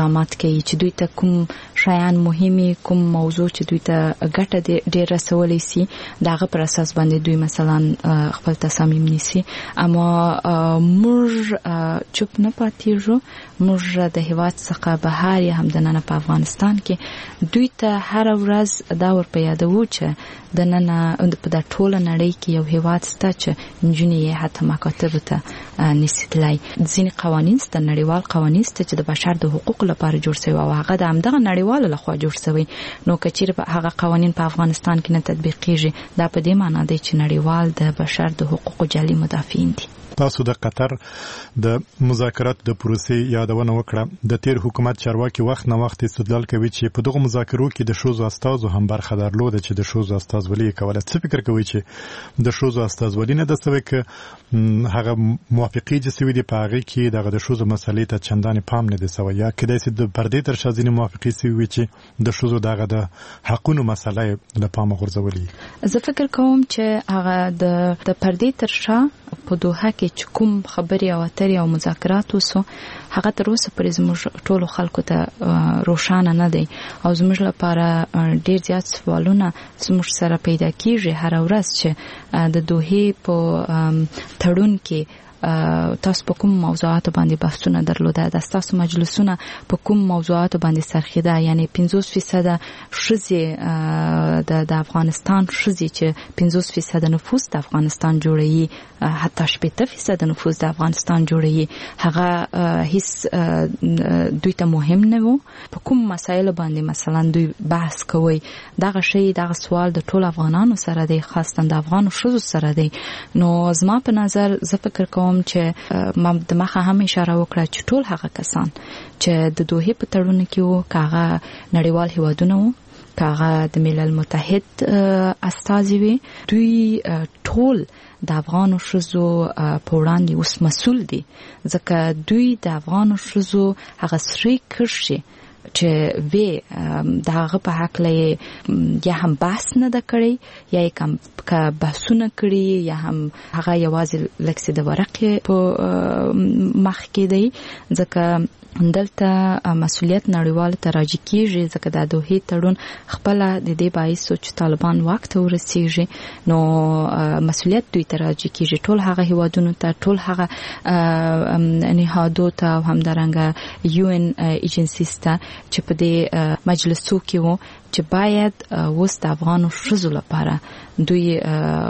کوي چې دوی ته کوم شیان مهمي کوم موضوع چې دوی ته ګټه ډېر رسولای شي داغه پر اساس باندې دوی مثلا خپل تصامیم نیسي. اما موږ چوپ نه پاتېږو، موږ د هیواد څخه بهر هم د نن په افغانستان کې دوی ته هر ورځ دا ور په یادو چې د نن په د ټوله نړۍ کې یو هیواد سته چې نجونې حتی مکاتب ته نشي تلای. ځینې قوانین سته، نړیوال قوانین سته چې د بشر د حقوقو لپاره جوړ شوی او هغه د همدغه نړیوالو لخوا جوړ شوی. نو که چیرې هغه قوانین په افغانستان کې نه تطبیقیږي دا په دې معنی دی چې نړیوال د بشر د حقوقو جعلي مدافعین دي. تاسو د قطر د مذاکرات د پروسې یادونه وکړه. د تیر حکومت چارواکي وخت نه وخت استدلال کوي چې په دغه مذاکرو کې د شوزو استازو هم برخه درلوده چې د شوزو استازولي کوله. څه فکر کوي چې د شوزو استازولي نه د سوي ک هغه موافقي چې سوي دی په هغه کې دغه د شوزو مسلې ته چندانې پام نه دی سوی، یا کله چې د پردې تر شازینې موافقي سوي چې د شوزو دغه د حقونو مسله له پامه غورځولي؟ زه فکر کوم چې هغه د د پردې تر شا په دوحه کې چې کوم خبرې او اترې او مذاکرات وسو هغه تر اوسه پرې زموږ ټولو خلکو ته روښانه نه دی او زموږ لپاره ډېر زیات سوالونه زموږ سره پیدا کیږي هر ورځ چې د دوحې په تړون کې تاسو په کوم موضوعاتو باندې بحثونه درلوده، د تاسو مجلسونه په کوم موضوعاتو باندې سرخیده، یعنی پنځوس فیصد ښځې د د افغانستان ښځې چې پنځوس فیصد نفوس د افغانستان جوړوي، حتی شپږ فیصد نفوس د افغانستان جوړوي، هغه هیڅ دوی ته مهم نه وو. په کوم مسایلو باندې مثلا دوی بحث کوي، دغه شی دغه سوال د ټول افغانانو سره دی، خاصه د افغانو ښځو سره دی. نو زما په نظر زه فکر کوم چې ما د مخه هم اشاره وکړه چې ټول هغه کسان چې د دوحې په تړون کې وو، کاغه نړیوال هیوادونه وو، کاغه د ملل متحد استازي وي، دوی ټول د افغانو ښځو په وړاندې اوس مسؤل دي، ځکه دوی د افغانو ښځو هغه سری کرشي چې وی دغه په حق لې یا هم بحث نه د کړی یا کم کا بحثونه کړی یا هم هغه یوازې لکه د ورقې په مخ کې دی، ځکه دلته مسؤلیت نړیوال ته راځي کیږي، ځکه د دوحې تړون خپل د دې باعث چې طالبان وخت ورسیږي نو مسؤلیت دوی ته راځي کیږي، ټول هغه هیوادونو ته، ټول هغه نهادو ته او همدارنګه یو ان ایجنسیز ته چې په دې مجلسو کې وو چې باید وست افغانو ښځو لپاره دوی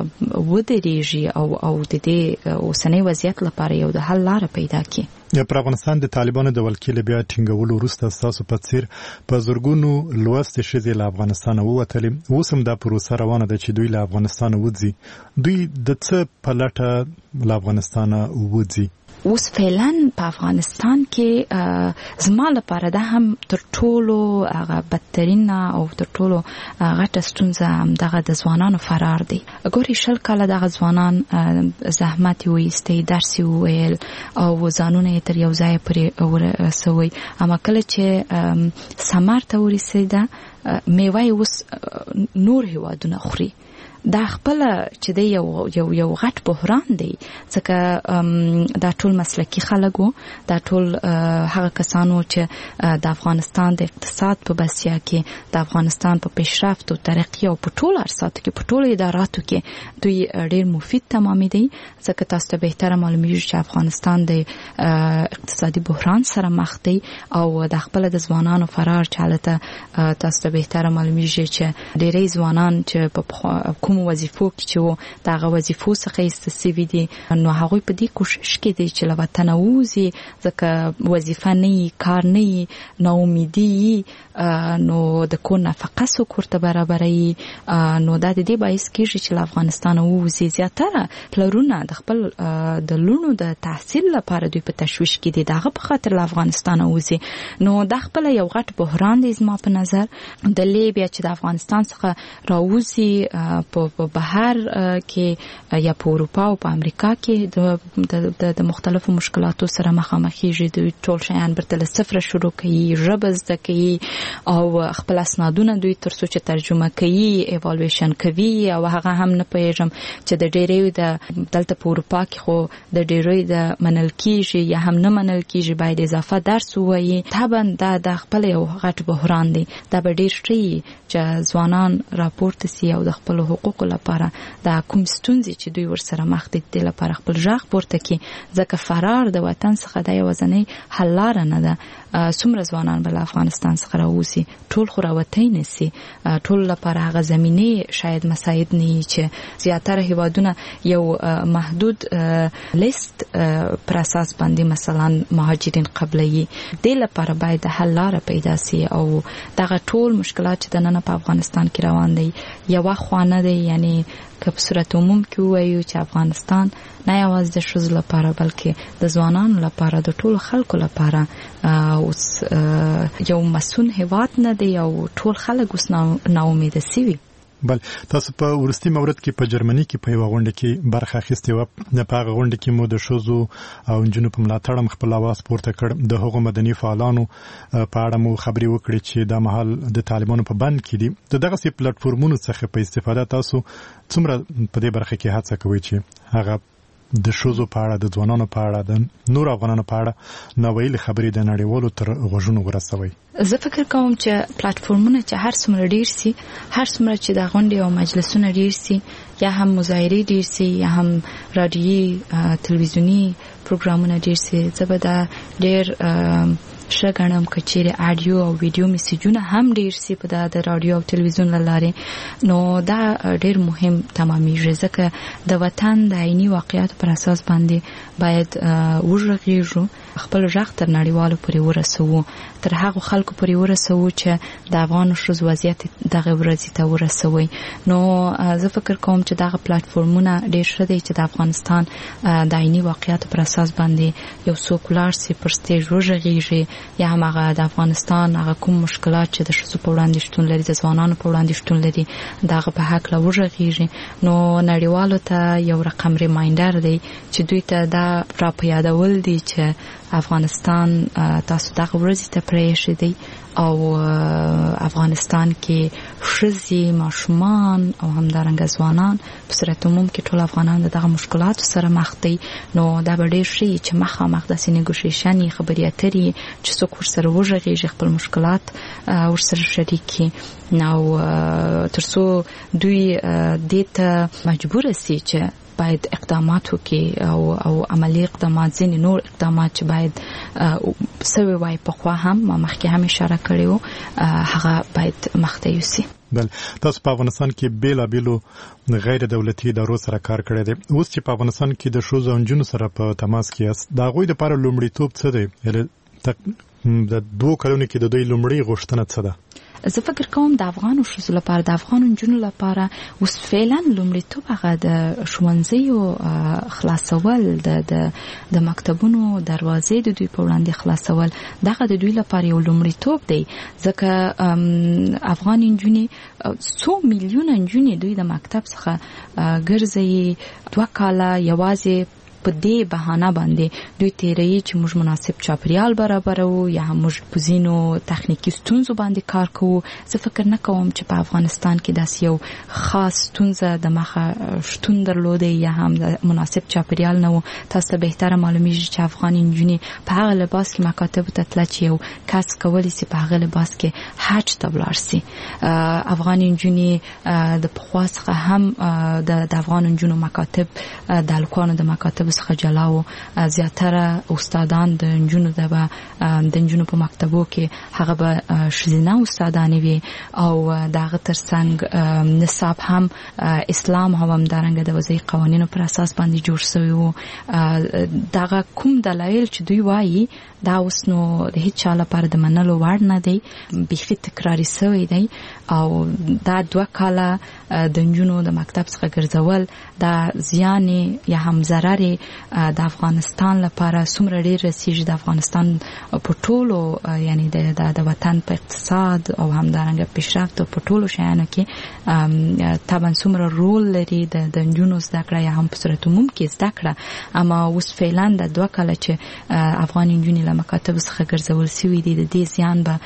ودرېږي او او د دې اوسنۍ وضعیت لپاره یو د حل لاره پیدا کړي. پر افغانستان د طالبانو د ولکې بیا ټینګولو وروسته تاسو په څیر په زورګونو لوستې ښځې له افغانستان ووتلې، اوس هم دا پروسه روانه ده چې دوی له افغانستان وځي. دوی د څه په لټه له افغانستان وځي؟ اوس فعلا په افغانستان کې زما لپاره ده هم تر ټولو هغه بدترین او تر ټولو غټه ستونزه هم دغه د ځوانانو فرار دی. ګوري شل کاله دغه ځوانان زحمت وایستي، درس ویل او ځانونه تر یو ځای پرې ورسوي، اما کله چې ثمر ته ورسېده میوه اوس نور هیوادونه خوري. دا خپل چې دی یو یو یو غټ بحران دی، ځکه دا ټول مسلکی خلک وو، دا ټول هغه کسانو چې د افغانستان د اقتصاد په بسیا کې، د افغانستان په پیشرفت او ترقی او په ټول ارساتو کې، په ټول اداراتو کې دوی ډېر مفید تمامېدي، ځکه تاسو ته بهتره معلومیږي چې افغانستان د اقتصادي بحران سره مخ دی او د خپل د ځوانانو فرار چالته تاسو ته بهتره معلومیږي چې ډېری ځوانان چې په کوم وظیفو کې چې وو دغه وظیفو څخه استفاده دي، نو هغه په دې کوشش کې دي چې له وطن ووځي، ځکه وظیفه نه کار نه نو امیدي نو د کو نفقه سو کوړه برابرۍ، نو دا د دې باعث کېږي چې له افغانستان ووځي. زیاتره پلرونه د خپل د لونو د تحصیل لپاره دوی په تشویش کې دي، دغه په خاطر له افغانستان ووځي. نو دا خپل یو غټ بحران دی زما په نظر، د لیبیا چې د افغانستان څخه راوځي په بهر کې یا په اروپا او په امریکا کې د د مختلفو مشکلاتو سره مخامخېږي. دوی ټول شیان برته له صفر شروع کوي، ژبه زده کوي او خپل اسنادونه دوی تر څو چې ترجمه کوي ایوالویشن کوي. او هغه هم نه پوهېږم چې د ډېری د دلته په اروپا کې خو د ډېری د منل کېږي یا هم نه منل کېږي، باید اضافه درس ووایي. طبعا دا د خپل یو غټ بحران دی. دا به ډېر شي چې ځوانان راپورته سي او د خپل حقوقو لپاره د کوم ستونزې چې دوی ورسره مخ دي د لپاره خپل ژغ پورته کړي، ځکه فرار د وطن څخه د یوازینۍ حل لاره نه ده. څومره ځوانان به له افغانستان څخه راوځي، ټول خو راوتی نه سي. ټول لپاره هغه زمینې شاید مساعد نه وي چې زیاتره هیوادونه یو محدود لیست پر اساس باندې مثلا مهاجرین قبلوي. دې لپاره باید د حل لاره پیدا سي او دغه ټول مشکلات چې د نن په افغانستان کې روان دي یوه خوا نه دی. یعنی که په صورت عموم کې ووایو چې افغانستان نه یوازې د ښځو لپاره بلکې د ځوانانو لپاره د ټولو خلکو لپاره اوس یو مسون هیواد نه دی او ټول خلک اوس ناامیده سوي. بل تاسو په ورستي مورد کې په جرمني کې په یو غونډه کې برخه اخیستې و. په هغه غونډه کې مو د ښځو او نجونو په ملاتړ هم خپل اواز پورته کړ. د هغو مدني فعالانو په اړه مو خبرې وکړې چې دا مهال د طالبانو په بند کې دي. د دغسې پلیټفورمونو څخه په استفاده تاسو څومره په دې برخه کې هڅه کوئ چې هغه د ښځو په اړه، د ځوانانو په اړه، د نور افغانانو په اړه ناویلې خبرې د نړیوالو تر غوږونو ورسوي؟ زه فکر کوم چې پلیټفورمونه چې هر څومره ډیر سي، هر څومره چې د غونډې او مجلسونه ډیر سي، یا هم مظاهرې ډیر سي، یا هم رادیوي تلویزیوني پروګرامونه ډیر سي، زه به دا ډیر ښه ګڼم که چیرې اډیو او ویډیو میسیجونه هم ډیر سي په د رادیو او تلویزیون له لارې. نو دا ډیر مهم تمامیږي ځکه د وطن د عیني واقعیاتو پر اساس باندې باید وږغیږو، خپل غږ تر نړیوالو پورې ورسوو، تر هغو خلکو پورې ورسوو چې د افغان ښځو وضعیت دغه ورځې ته ورسوي. نو زه فکر کوم چې دغه پلیټفورمونه ډیر ښه دی چې د افغانستان د عیني واقعیاتو پر اساس باندې یو څوک ولاړ سي، پر سټیج وږغیږي، یا هم هغه د افغانستان هغه کوم مشکلات چې د ښځو په وړاندې شتون لري، د ځوانانو په وړاندې شتون لري، دغه په هکله وږغیږي. نو نړیوالو ته یو رقم ریمایندر دی چې دوی ته دا را په یادول دي چې افغانستان تاسو دغه ورځې ته پرېښی دی او افغانستان کې ښځې، ماشومان او همدارنګه ځوانان په صورت عموم کې ټول افغانان دغه مشکلاتو سره مخ دي. نو دا به ډېر ښه وي چې مخامخ داسې نیګوشیشن یې، خبرې اترې یې چې څوک ورسره وږغېږي، خپل مشکلات ورسره شریک کړي. نو تر څو دوی دې ته مجبوره سي چې باید اقدامات وکړي او او عملی اقدامات، ځینې نور اقدامات چې باید سوي وای پخوا هم ما مخکې هم اشاره کړې وو، هغه باید مخته یوسي. بل تاسو په افغانستان کې بیلابیلو غیر دولتي ادارو سره کار کړی دی. اوس چې په افغانستان کې د ښځو او نجونو سره په تماس کې یاست، د هغوی لپاره لومړیتوب څه دی؟ د دوو کلونو کې د دوی لومړۍ غوښتنه څه ده؟ زه فکر کوم د افغانو ښځو لپاره، د افغانو نجونو لپاره اوس فعلا لومړیتوب هغه د ښوونځیو خلاصول، د د مکتبونو دروازې د دوی په وړاندې خلاصول، دغه د دوی لپاره یو لومړیتوب دی. ځکه افغان نجونې، څو میلیونه نجونې دوی د مکتب څخه ګرځي، دوه کاله یوازې په دې بهانه باندې دوی تیري چې موږ مناسب چاپریال برابرو یا هم موږ په ځینو تخنیکی ستونزو باندې کار کوو. زه فکر نه کوم چې په افغانستان کې داسې یو خاص ستونزه د مخه شتون درلوده یا هم د مناسب چاپریال نه و. تاسو ته بهتره معلومیږي چې افغان نجونې په هغه لباس کې مکاتب ته تلل چې یو کس کولی سي په هغه لباس کې حج ته ولاړ سي. افغان نجونې د پخوا څخه هم د افغان نجونو مکاتب د الکوانو د مکاتب څخه جلاو، زیاتره استادان د نجونو د د نجونو په مکتبو کې هغه به ښځینه استادانې وي او دغه ترڅنګ نصاب هم اسلام هم همدارنګه د وضعي قوانینو پر اساس باندې جوړ شوی وو. دغه کوم دلایل چې دوی وایي دا اوس نو د هیڅ چا لپاره د منلو وړ نه دی، بیخي تکراري شوی دی او دا دوه کاله د نجونو د مکتب څخه ګرځول دا زیان یا هم ضرر چې د افغانستان لپاره څومره ډیر رسیږي د افغانستان په ټولو یعنی د د وطن په اقتصاد او همدارنګه پیشرفت په ټولو شیانو کې طبعا څومره رول لري د د نجونو زده کړه یا هم په صورت عموم کې زده کړه. اما اوس فعلا د دوه کاله چې افغان نجونې له مکاتب څخه ګرځول شوي دي د دې زیان به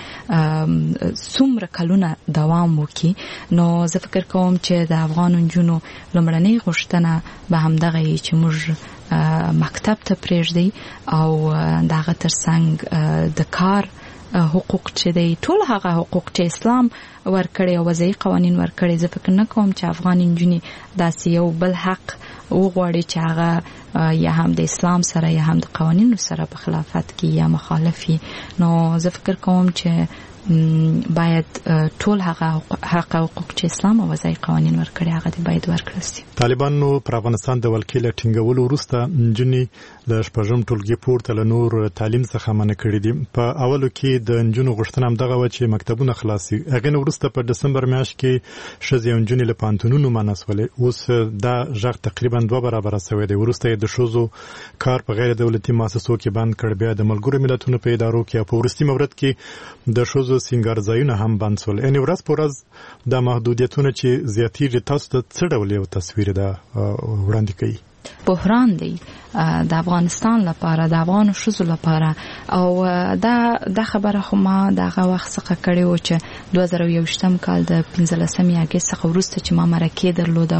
څومره کلونه دوام وکړي. نو زه فکر کوم چې د افغان نجونو لومړنۍ غوښتنه به همدغه وي چې موږ مکتب ته پرېږدي او د هغه ترڅنګ د کار حقوق چې دی ټول هغه حقوق چې اسلام ورکړي او وضعي قوانین ورکړي. زه فکر نه کوم چې افغان نجونې داسې یو بل حق وغواړي چې هغه یا هم د اسلام سره یا هم د قوانینو سره په خلافت کې یا مخالفي. نو زه فکر کوم چې باید ټول هغه حق او حقوق چې اسلام او وضعي قوانین ورکړي هغه دې باید ورکړل شي. طالبانو پر افغانستان د ولکې له ټینګولو وروسته نجونې د شپږم ټولګي پورته له نور تعلیم څخه منع کړي دي. په اولو کې د نجونو غوښتنه همدغه وه چې مکتبونه خلاص شي. هغې نه وروسته په ډسمبر میاشت کې ښځې او نجونې له پوهنتونونو منع شولې. اوس دا غږ تقریبا دوه برابره شوی دی. وروسته یې د ښځو کار په غیر دولتي مؤسسو کې بند کړ، بیا د ملګرو ملتونو په ادارو کې او په وروستي مورد کې د ښځو سینګارځایونه هم بند شول. یعنې ورځ په ورځ دا محدودیتونه چې زیاتېږي، تاسو ته څه ډول یو تصویر ده وړاندې کوي؟ بحران دی د افغانستان لپاره، د افغان ښځو لپاره. او دا د خبره خو ما دغه وخت څخه کړې و چې دوه زره یوویشتم کال د پنځلسمې اګست څخه وروسته چې ما مرکې درلوده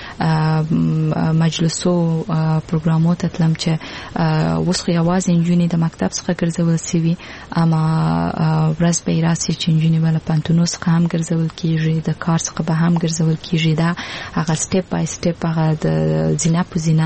او مجلسو پروګرامو ته تلم چې اوس خو یوازې نجونې د مکتب څخه ګرځول شوي، اما ورځ به یې راسي چې نجونې به له پوهنتونو څخه هم ګرځول کېږي، د کار څخه به هم ګرځول کېږي. دا هغه سټیپ بای سټیپ هغه د زینه په زینه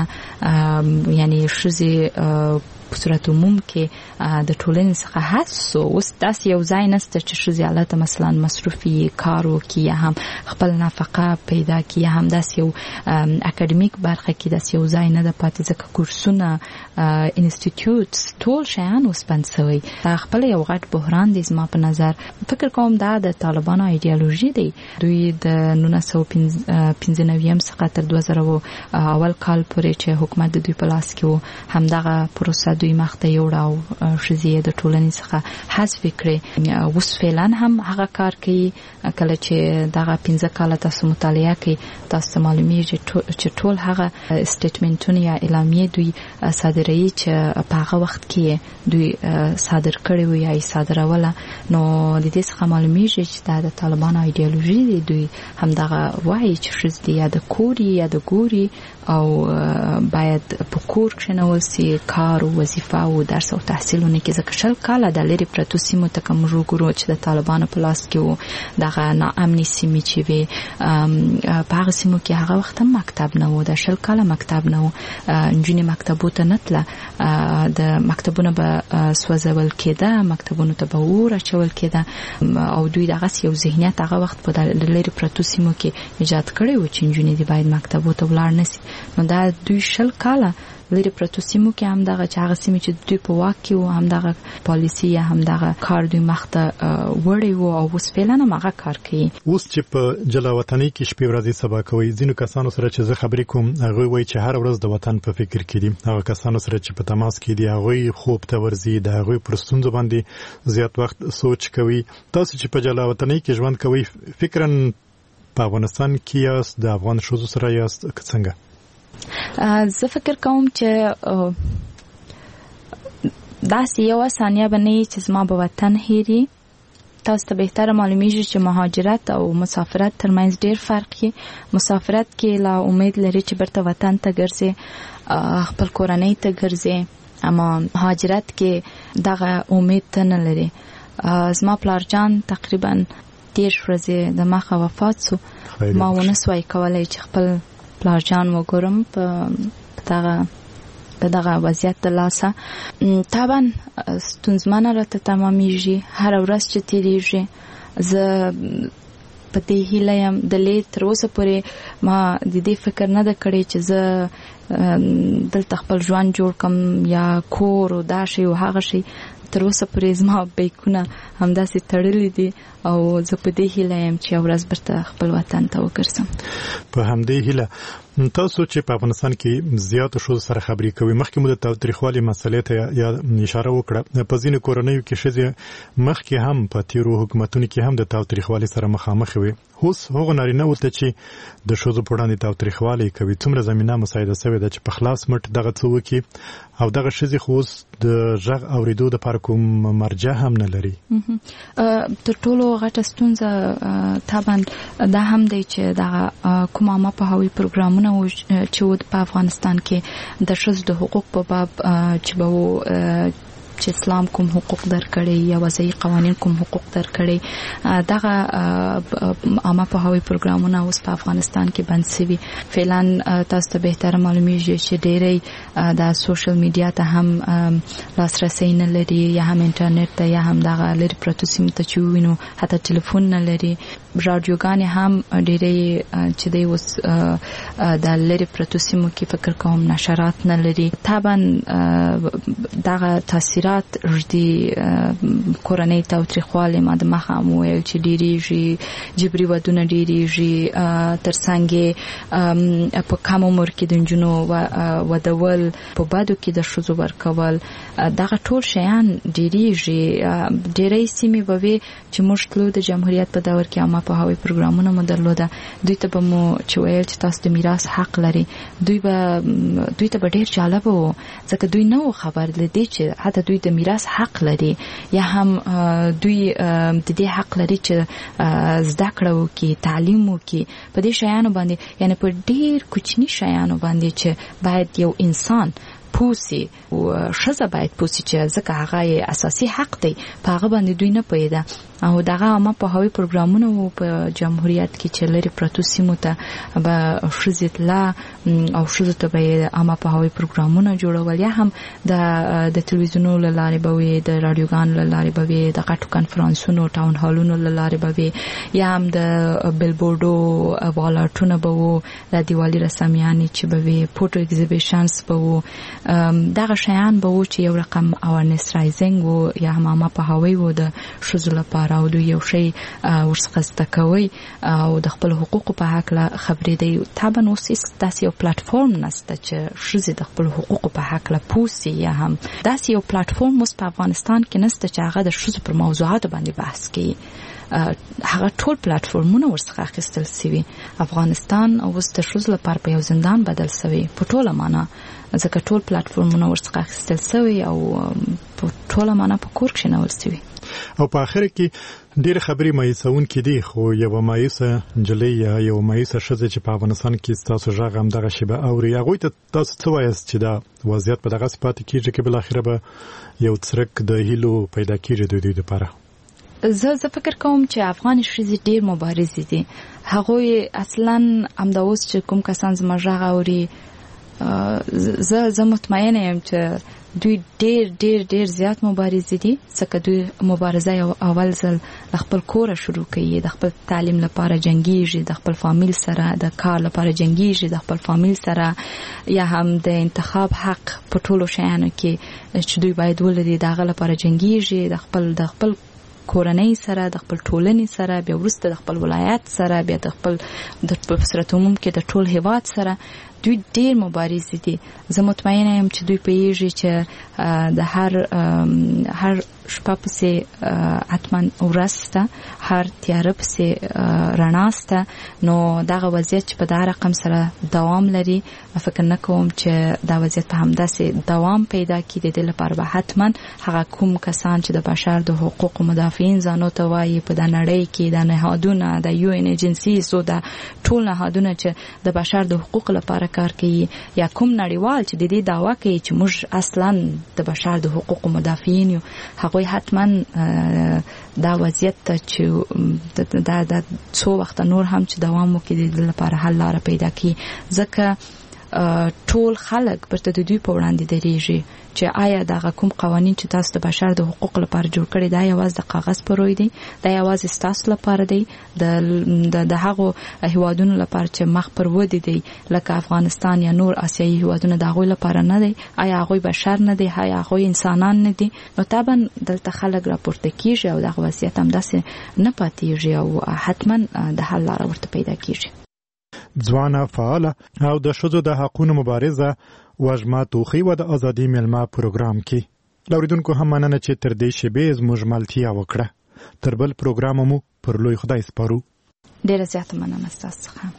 یعنی ښځې په صورت عموم کې د ټولنې څخه حسو. اوس داسې یو ځای نشته چې ښځې هلته مثلا مصروفي کار وکړي یا هم خپل نفقه پیدا کړي یا هم داسې یو اکاډمیک برخه کې داسې یو ځای نه ده پاتې، ځکه کورسونه انسټیټیوټس ټول شیان اوس بند شوي. دا خپله یو غټ بحران دی. زما په نظر فکر کوم دا د طالبانو ایډیالوژي دی. دوی د نولس سوه پنځه نوي څخه تر دوه زره اول کال پورې چې حکومت د دوی په لاس کې و همدغه پروسه دوی مخته یوړه او ښځې د ټولنې څخه حذف کړې. اوس فعلا هم هغه کار کوي. کله چې دغه پنځه کاله تاسو مطالعه کوي تاسو ته معلومیږي چې ټول هغه سټیټمنټونه یا اعلامیې دوی صادروي چې په هغه وخت کې دوی صادر کړي وي یا یې صادروله. نو د دې څخه معلومیږي چې دا د طالبانو ایډیالوژي دی. دوی همدغه وایي چې ښځې یا د کور یا د ګوري او باید په کور کښېنول سي، کار او وظیفه او درس او تحصیلونه کې. ځکه شل کاله د لرې پرتو سیمو ته که موږ وګورو چې د طالبانو په لاس کې و دغه ناامنې سیمې چې وې په هغه سیمو کې هغه وخت هم مکتب نه و، د شل کاله مکتب نه و. نجونې مکتبو ته نه تله، د مکتبونه به سوځول کېده، مکتبونو ته به اور اچول کېده او دوی دغسې یو ذهنیت هغه وخت په لرې پرتو سیمو کې ایجاد کړی و چې نجونې دې باید مکتبو ته ولاړ نه سي. نو دا دوی شل کاله لري پرتو سیمو کې هم دغه چې هغه سیمې چې دوی په واک کې و هم دغه پالیسي یا هم دغه کار دوی مخته وړی و او اوس فعلا هم هغه کار کوي. اوس چې په جلا وطنۍ کې شپې ورځې سبا کوي، ځینو کسانو سره چې زه خبرې کوم هغوی وایي چې هر ورځ د وطن په فکر کې دي. هغه کسانو سره چې په تماس کې دي هغوی خوب ته ورځي، د هغوی پر ستونزو باندې زیات وخت سوچ کوي. تاسو چې په جلا وطنۍ کې ژوند کوئ فکراً په افغانستان کې یاست، د افغان ښځو سره یاست که څنګه؟ زه فکر کوم چې داسې یوه ثانیه به نه وي چې زما به وطن هېري. تاسو ته بهتره معلومیږي چې مهاجرت او مسافرت ترمنځ ډیر فرق دی. مسافرت کې لا امید لري چې برته وطن ته ګرځي، خپل کورنۍ ته ګرځي، اما مهاجرت کې دغه امید ته نه لري. زما پلارجان تقریبا دېرش ورځې د مخه وفات سو. ما ونه سوای کولی چې خپل پلارجان وګورم په دغه په دغه وضعیت د لاسه. طبعا ستونزمنه راته تمامیږي، هر ورځ چې تیریږي. زه په دې هیله یم د لید تر اوسه پورې ما د دې فکر نه ده کړی چې زه دلته خپل ژوند جوړ کم یا کور او دا شی او هغه شی. تر اوسه پورې زما بیکونه همداسې تړلي دي او زه په دې هیله یم چې یو ورځ بیرته خپل وطن ته وګرځم. په همدې هیله تاسو چې په افغانستان کې زیات شو سره خبري کوي مخکې مو د تاریخوالي مسلې ته یا اشاره وکړه په ځینو کورنیو کې شې مخکې هم په تیرو حکومتونو کې هم د تاریخوالي سره مخامخ وي اوس هغه نارینه ولته چې د شوزو په وړاندې تاریخوالي کوي څومره زمينه مساعده شوی د چې په خلاص مټ دغه څه وکي او دغه شزي خو د ژغ اوریدو د پر کوم مرجع هم نه لري تر ټولو غټه ستونزه طبعا دا هم دی چې دغه کومه ما په هوی پروګرامونه چې په افغانستان کې د شزو د حقوق په باب چې به چې اسلام کوم حقوق درکړي یا وضعي قوانين کوم حقوق درکړي دغه عامه په هوی پروګرامونه اوس په افغانستان کې بند شوي فعلا تاسو ته به تر معلومیږي چې ډېری د سوشل میډیا ته هم لاسرسي نه لري یا هم انټرنیټ ته یا هم دغه لري پروتو سیم ته چې وینو حتی ټلیفون نه لري رادیوګانې هم ډېری چې دی اوس د لري پروتو سیمو کې فکر کوم نشرات نه لري طبعا دغه تاثیر ردی کورنۍ تاوتریخواله ما د مخه مو چې ډیریږي جبري ودونه ډیریږي ترڅنګ په کوم عمر کې د جنو ودول په بادو کې د شوزو ورکول دغه ټول شیان ډیریږي ډیری سیمې به چې موږ تلو د جمهوریت په دور کې عامه په هوی پروګرامونه مو درلوده دوی ته به مو چې ویل چې تاسو د میراث حق لري دوی به دوی ته به ډیر جالب وو ځکه دوی نو خبر لدی چې حتی دوی د میراث حق لري یا هم دوی د دې حق لري چې زده کړه وکړي تعلیم وکړي په دې شیانو باندې یعنی په ډیر کوچني شیانو باندې چې باید یو انسان پوسی او شزه باید پوسی چې ځکه هغه اساسي حق دی په هغه باندې دوی نه پیدا او دغه عامه په هوی پروګرامونه په جمهوریت کې چې لري پروتو سیمو ته به شزت لا او شزه ته به عامه په هوی پروګرامونه جوړول یا هم د د تلویزیونونو لاره به وي د رادیوګانو لاره به وي د غټو کانفرنسونو ټاون هالونو لاره به وي یا هم د بیلبورډو والارټونه به وو د دیوالي رسمیانې چې به وي فوټو ایگزیبیشنز به وو دغه شیان به وو چې یو رقم اوارنس رایزینګ وو یا هم عامه په هوی وو د شزو لپاره او دوی یو شی ورڅخه زده کوي او د خپل حقوقو په حق لا خبرې دی طبعا اوس داسې یو پلیټفارم نشته چې ښځې د خپل حقوقو په حق لا پوسي یا هم داسې یو پلیټفارم اوس په افغانستان کې نشته چې هغه د ښځو پر موضوعاتو باندې بحث کوي هغه ټول پلیټفارمونه ورڅخه اخیستل شوي افغانستان اوس د ښځو لپاره په یو زندان بدل شوی په ټوله معنا ځکه ټول پلیټفارمونه ورڅخه اخیستل شوي او په ټوله معنا په کور کې نول شوي او په اخر کې ډېر خبري مایسون کې دي خو یو مایسه جلې یا یو مایسه شزه چې په افغانستان کې تاسو ژغ هم دغه شی به اوري هغه ته تاسو څه وایست چې دا وضعیت په دغه صفات کېږي چې بل اخر به یو څرک د هیلو پیدا کیږي د دوی لپاره زه زه فکر کوم چې افغان ښځې ډېر مبارز دي هغه اصلا امداوس چې کوم کسان زما ژغ اوري زه زه مطمئنه یم چې دوی ډېر ډېر ډېر زیات مبارز دي ځکه دوی مبارزه یو اول ځل خپل کور شروع کوي د خپل تعلیم لپاره جنگیږي د خپل فامیل سره د کار لپاره جنگیږي د خپل فامیل سره یا هم د انتخاب حق په ټولو شیانو کې چې دوی باید ولري دغه لپاره جنگیږي د خپل د خپل کورنۍ سره د خپل ټولنې سره بیا وروسته د خپل ولایت سره بیا د خپل د صورت عموم کې د ټول هیواد سره دوی ډیر مبارز دي زه مطمئنه یم چې دوی پیږي چې د هر هر شپه پسې اتمن ورسته هر تیار پسې رڼاسته نو دغه وضعیت چې په دا رقم سره دوام لري فکر نه کوم چې دا وضعیت په همداسې دوام پیدا کړي د لپاره به حتما هغه کوم کسان چې د بشر د حقوقو مدافعین ځانو ته وایي په د نړۍ کې د نهادونه د یو ان ایجنسیز او د ټول نهادونه چې د بشر د حقوق لپاره کار کوي یا کوم نړیوال چې د دې دعوا کوي چې موږ اصلا د بشر د حقوقو مدافعین یو هغه حتما دا وضعیت چې دا د څو وخت نور هم چې دوام وکړي د لپاره حل لاره پیدا کړي ځکه ټول خلک پرته د دوی په وړاندې درېږي چې آیا دغه کوم قوانين چې تاسو د بشر د حقوق لپاره جوړ کړی دا یوازې د کاغذ پر روی دی دا یوازې تاسو لپاره دی د د هغو هیوادونو لپاره چې مخ پر ودی دی لکه افغانستان یا نور آسیایي هیوادونه د هغوی لپاره نه دی آیا هغوی بشر نه دی آیا هغوی انسانان نه دي نو طبعا دلته خلک راپورته کیږي او دغه وضعیت هم داسې نه پاتېږي او حتما د حل لاره ورته پیدا کیږي ځوانه فعاله او د ښځو د حقونو مبارزه وژما توخی و د ازادي میلمه پروګرام کې لوریدونکو هم مننه چې تر دې شیبې زموږ ملتیا وکړه تر بل پروګرام مو پر لوی خدای سپارو ډیره زیاته مننه ستاسو څخه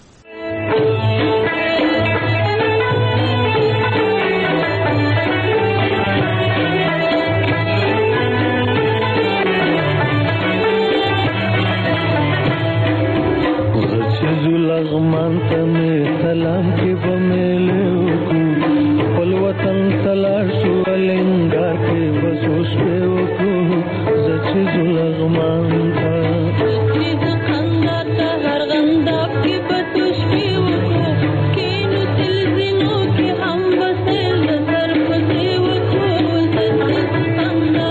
لغمان ته مې سلام کې به میلو کو خپل وطن تلار شو لنګار کې به سوچ پې وکړو زه چې ځو لغمان ته چې زه خندا ته هرغنداب کې به سوچ پې وکړو کینو تلزینو کې هم به سیل د سر پسې وکړو زه چې زه خندا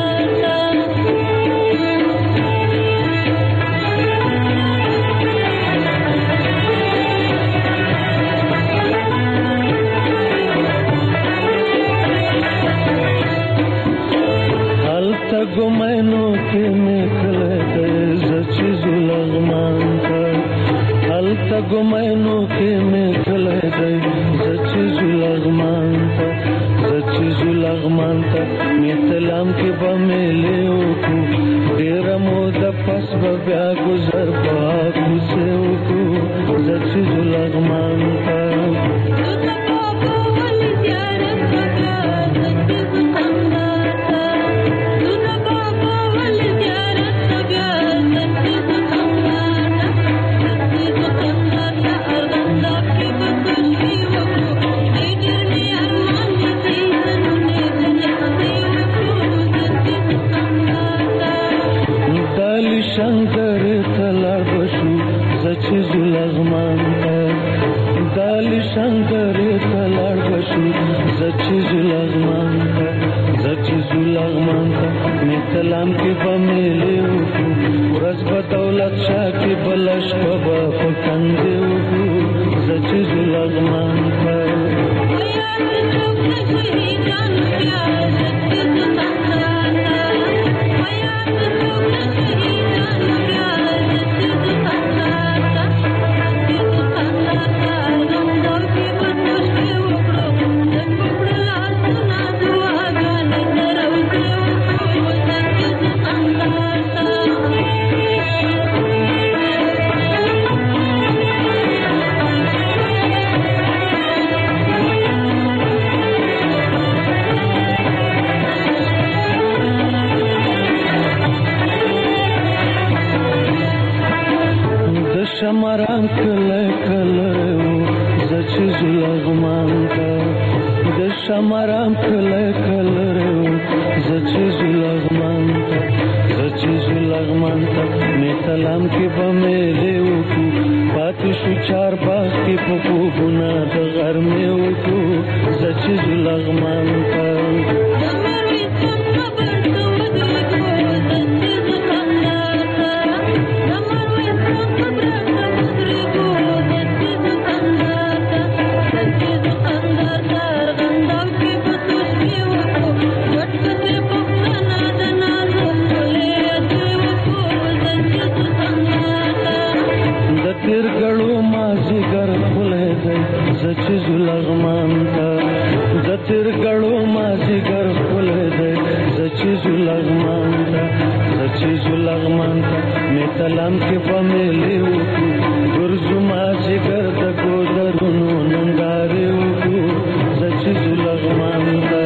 ګمینو کې نکله د زچ لغمان ته هلته ګمینو کې نکله د زچ لغمان ته زچ لغمان ته می سلام کې به ملو کو ډیر مو د پس بیا گزر با کوڅه کو زچ لغمان ته شنکر تلار بشو زچ لغمان ته دال شنکر تلار بشو زچ لغمان ته زچ لغمان ته می سلام کې به ملو کو ورځ په دولت شاه کې بلش په پکند کو زچ لغمان ته شمران کله کله زچ لغمان ته د شمران کله کله زچ لغمان ته زچ لغمان ته می سلام کې به ملو کو پاتې شو چار باغ کې په خوبونه د غرمې وکړو زچ لغمان ته زچ لغمان ته زتر غړو ما جګر خپل دې زچ لغمان ته زچ لغمان ته می سلام کې په ملو ګرځو ما جګر د ګودرونو نندارو زچ لغمان ته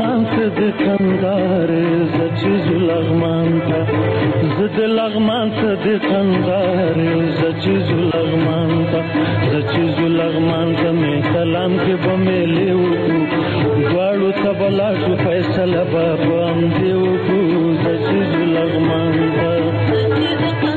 لغمان ته د کندارې زه چې ځو لغمان ته زه د لغمان ته د کندارې زه چې ځو لغمان ته زه چې ځو لغمان ته مې سلام کې به میلې وکړو دواړو ته به لاړ شو فیصله به په همدې وکړو زه چې ځو لغمان ته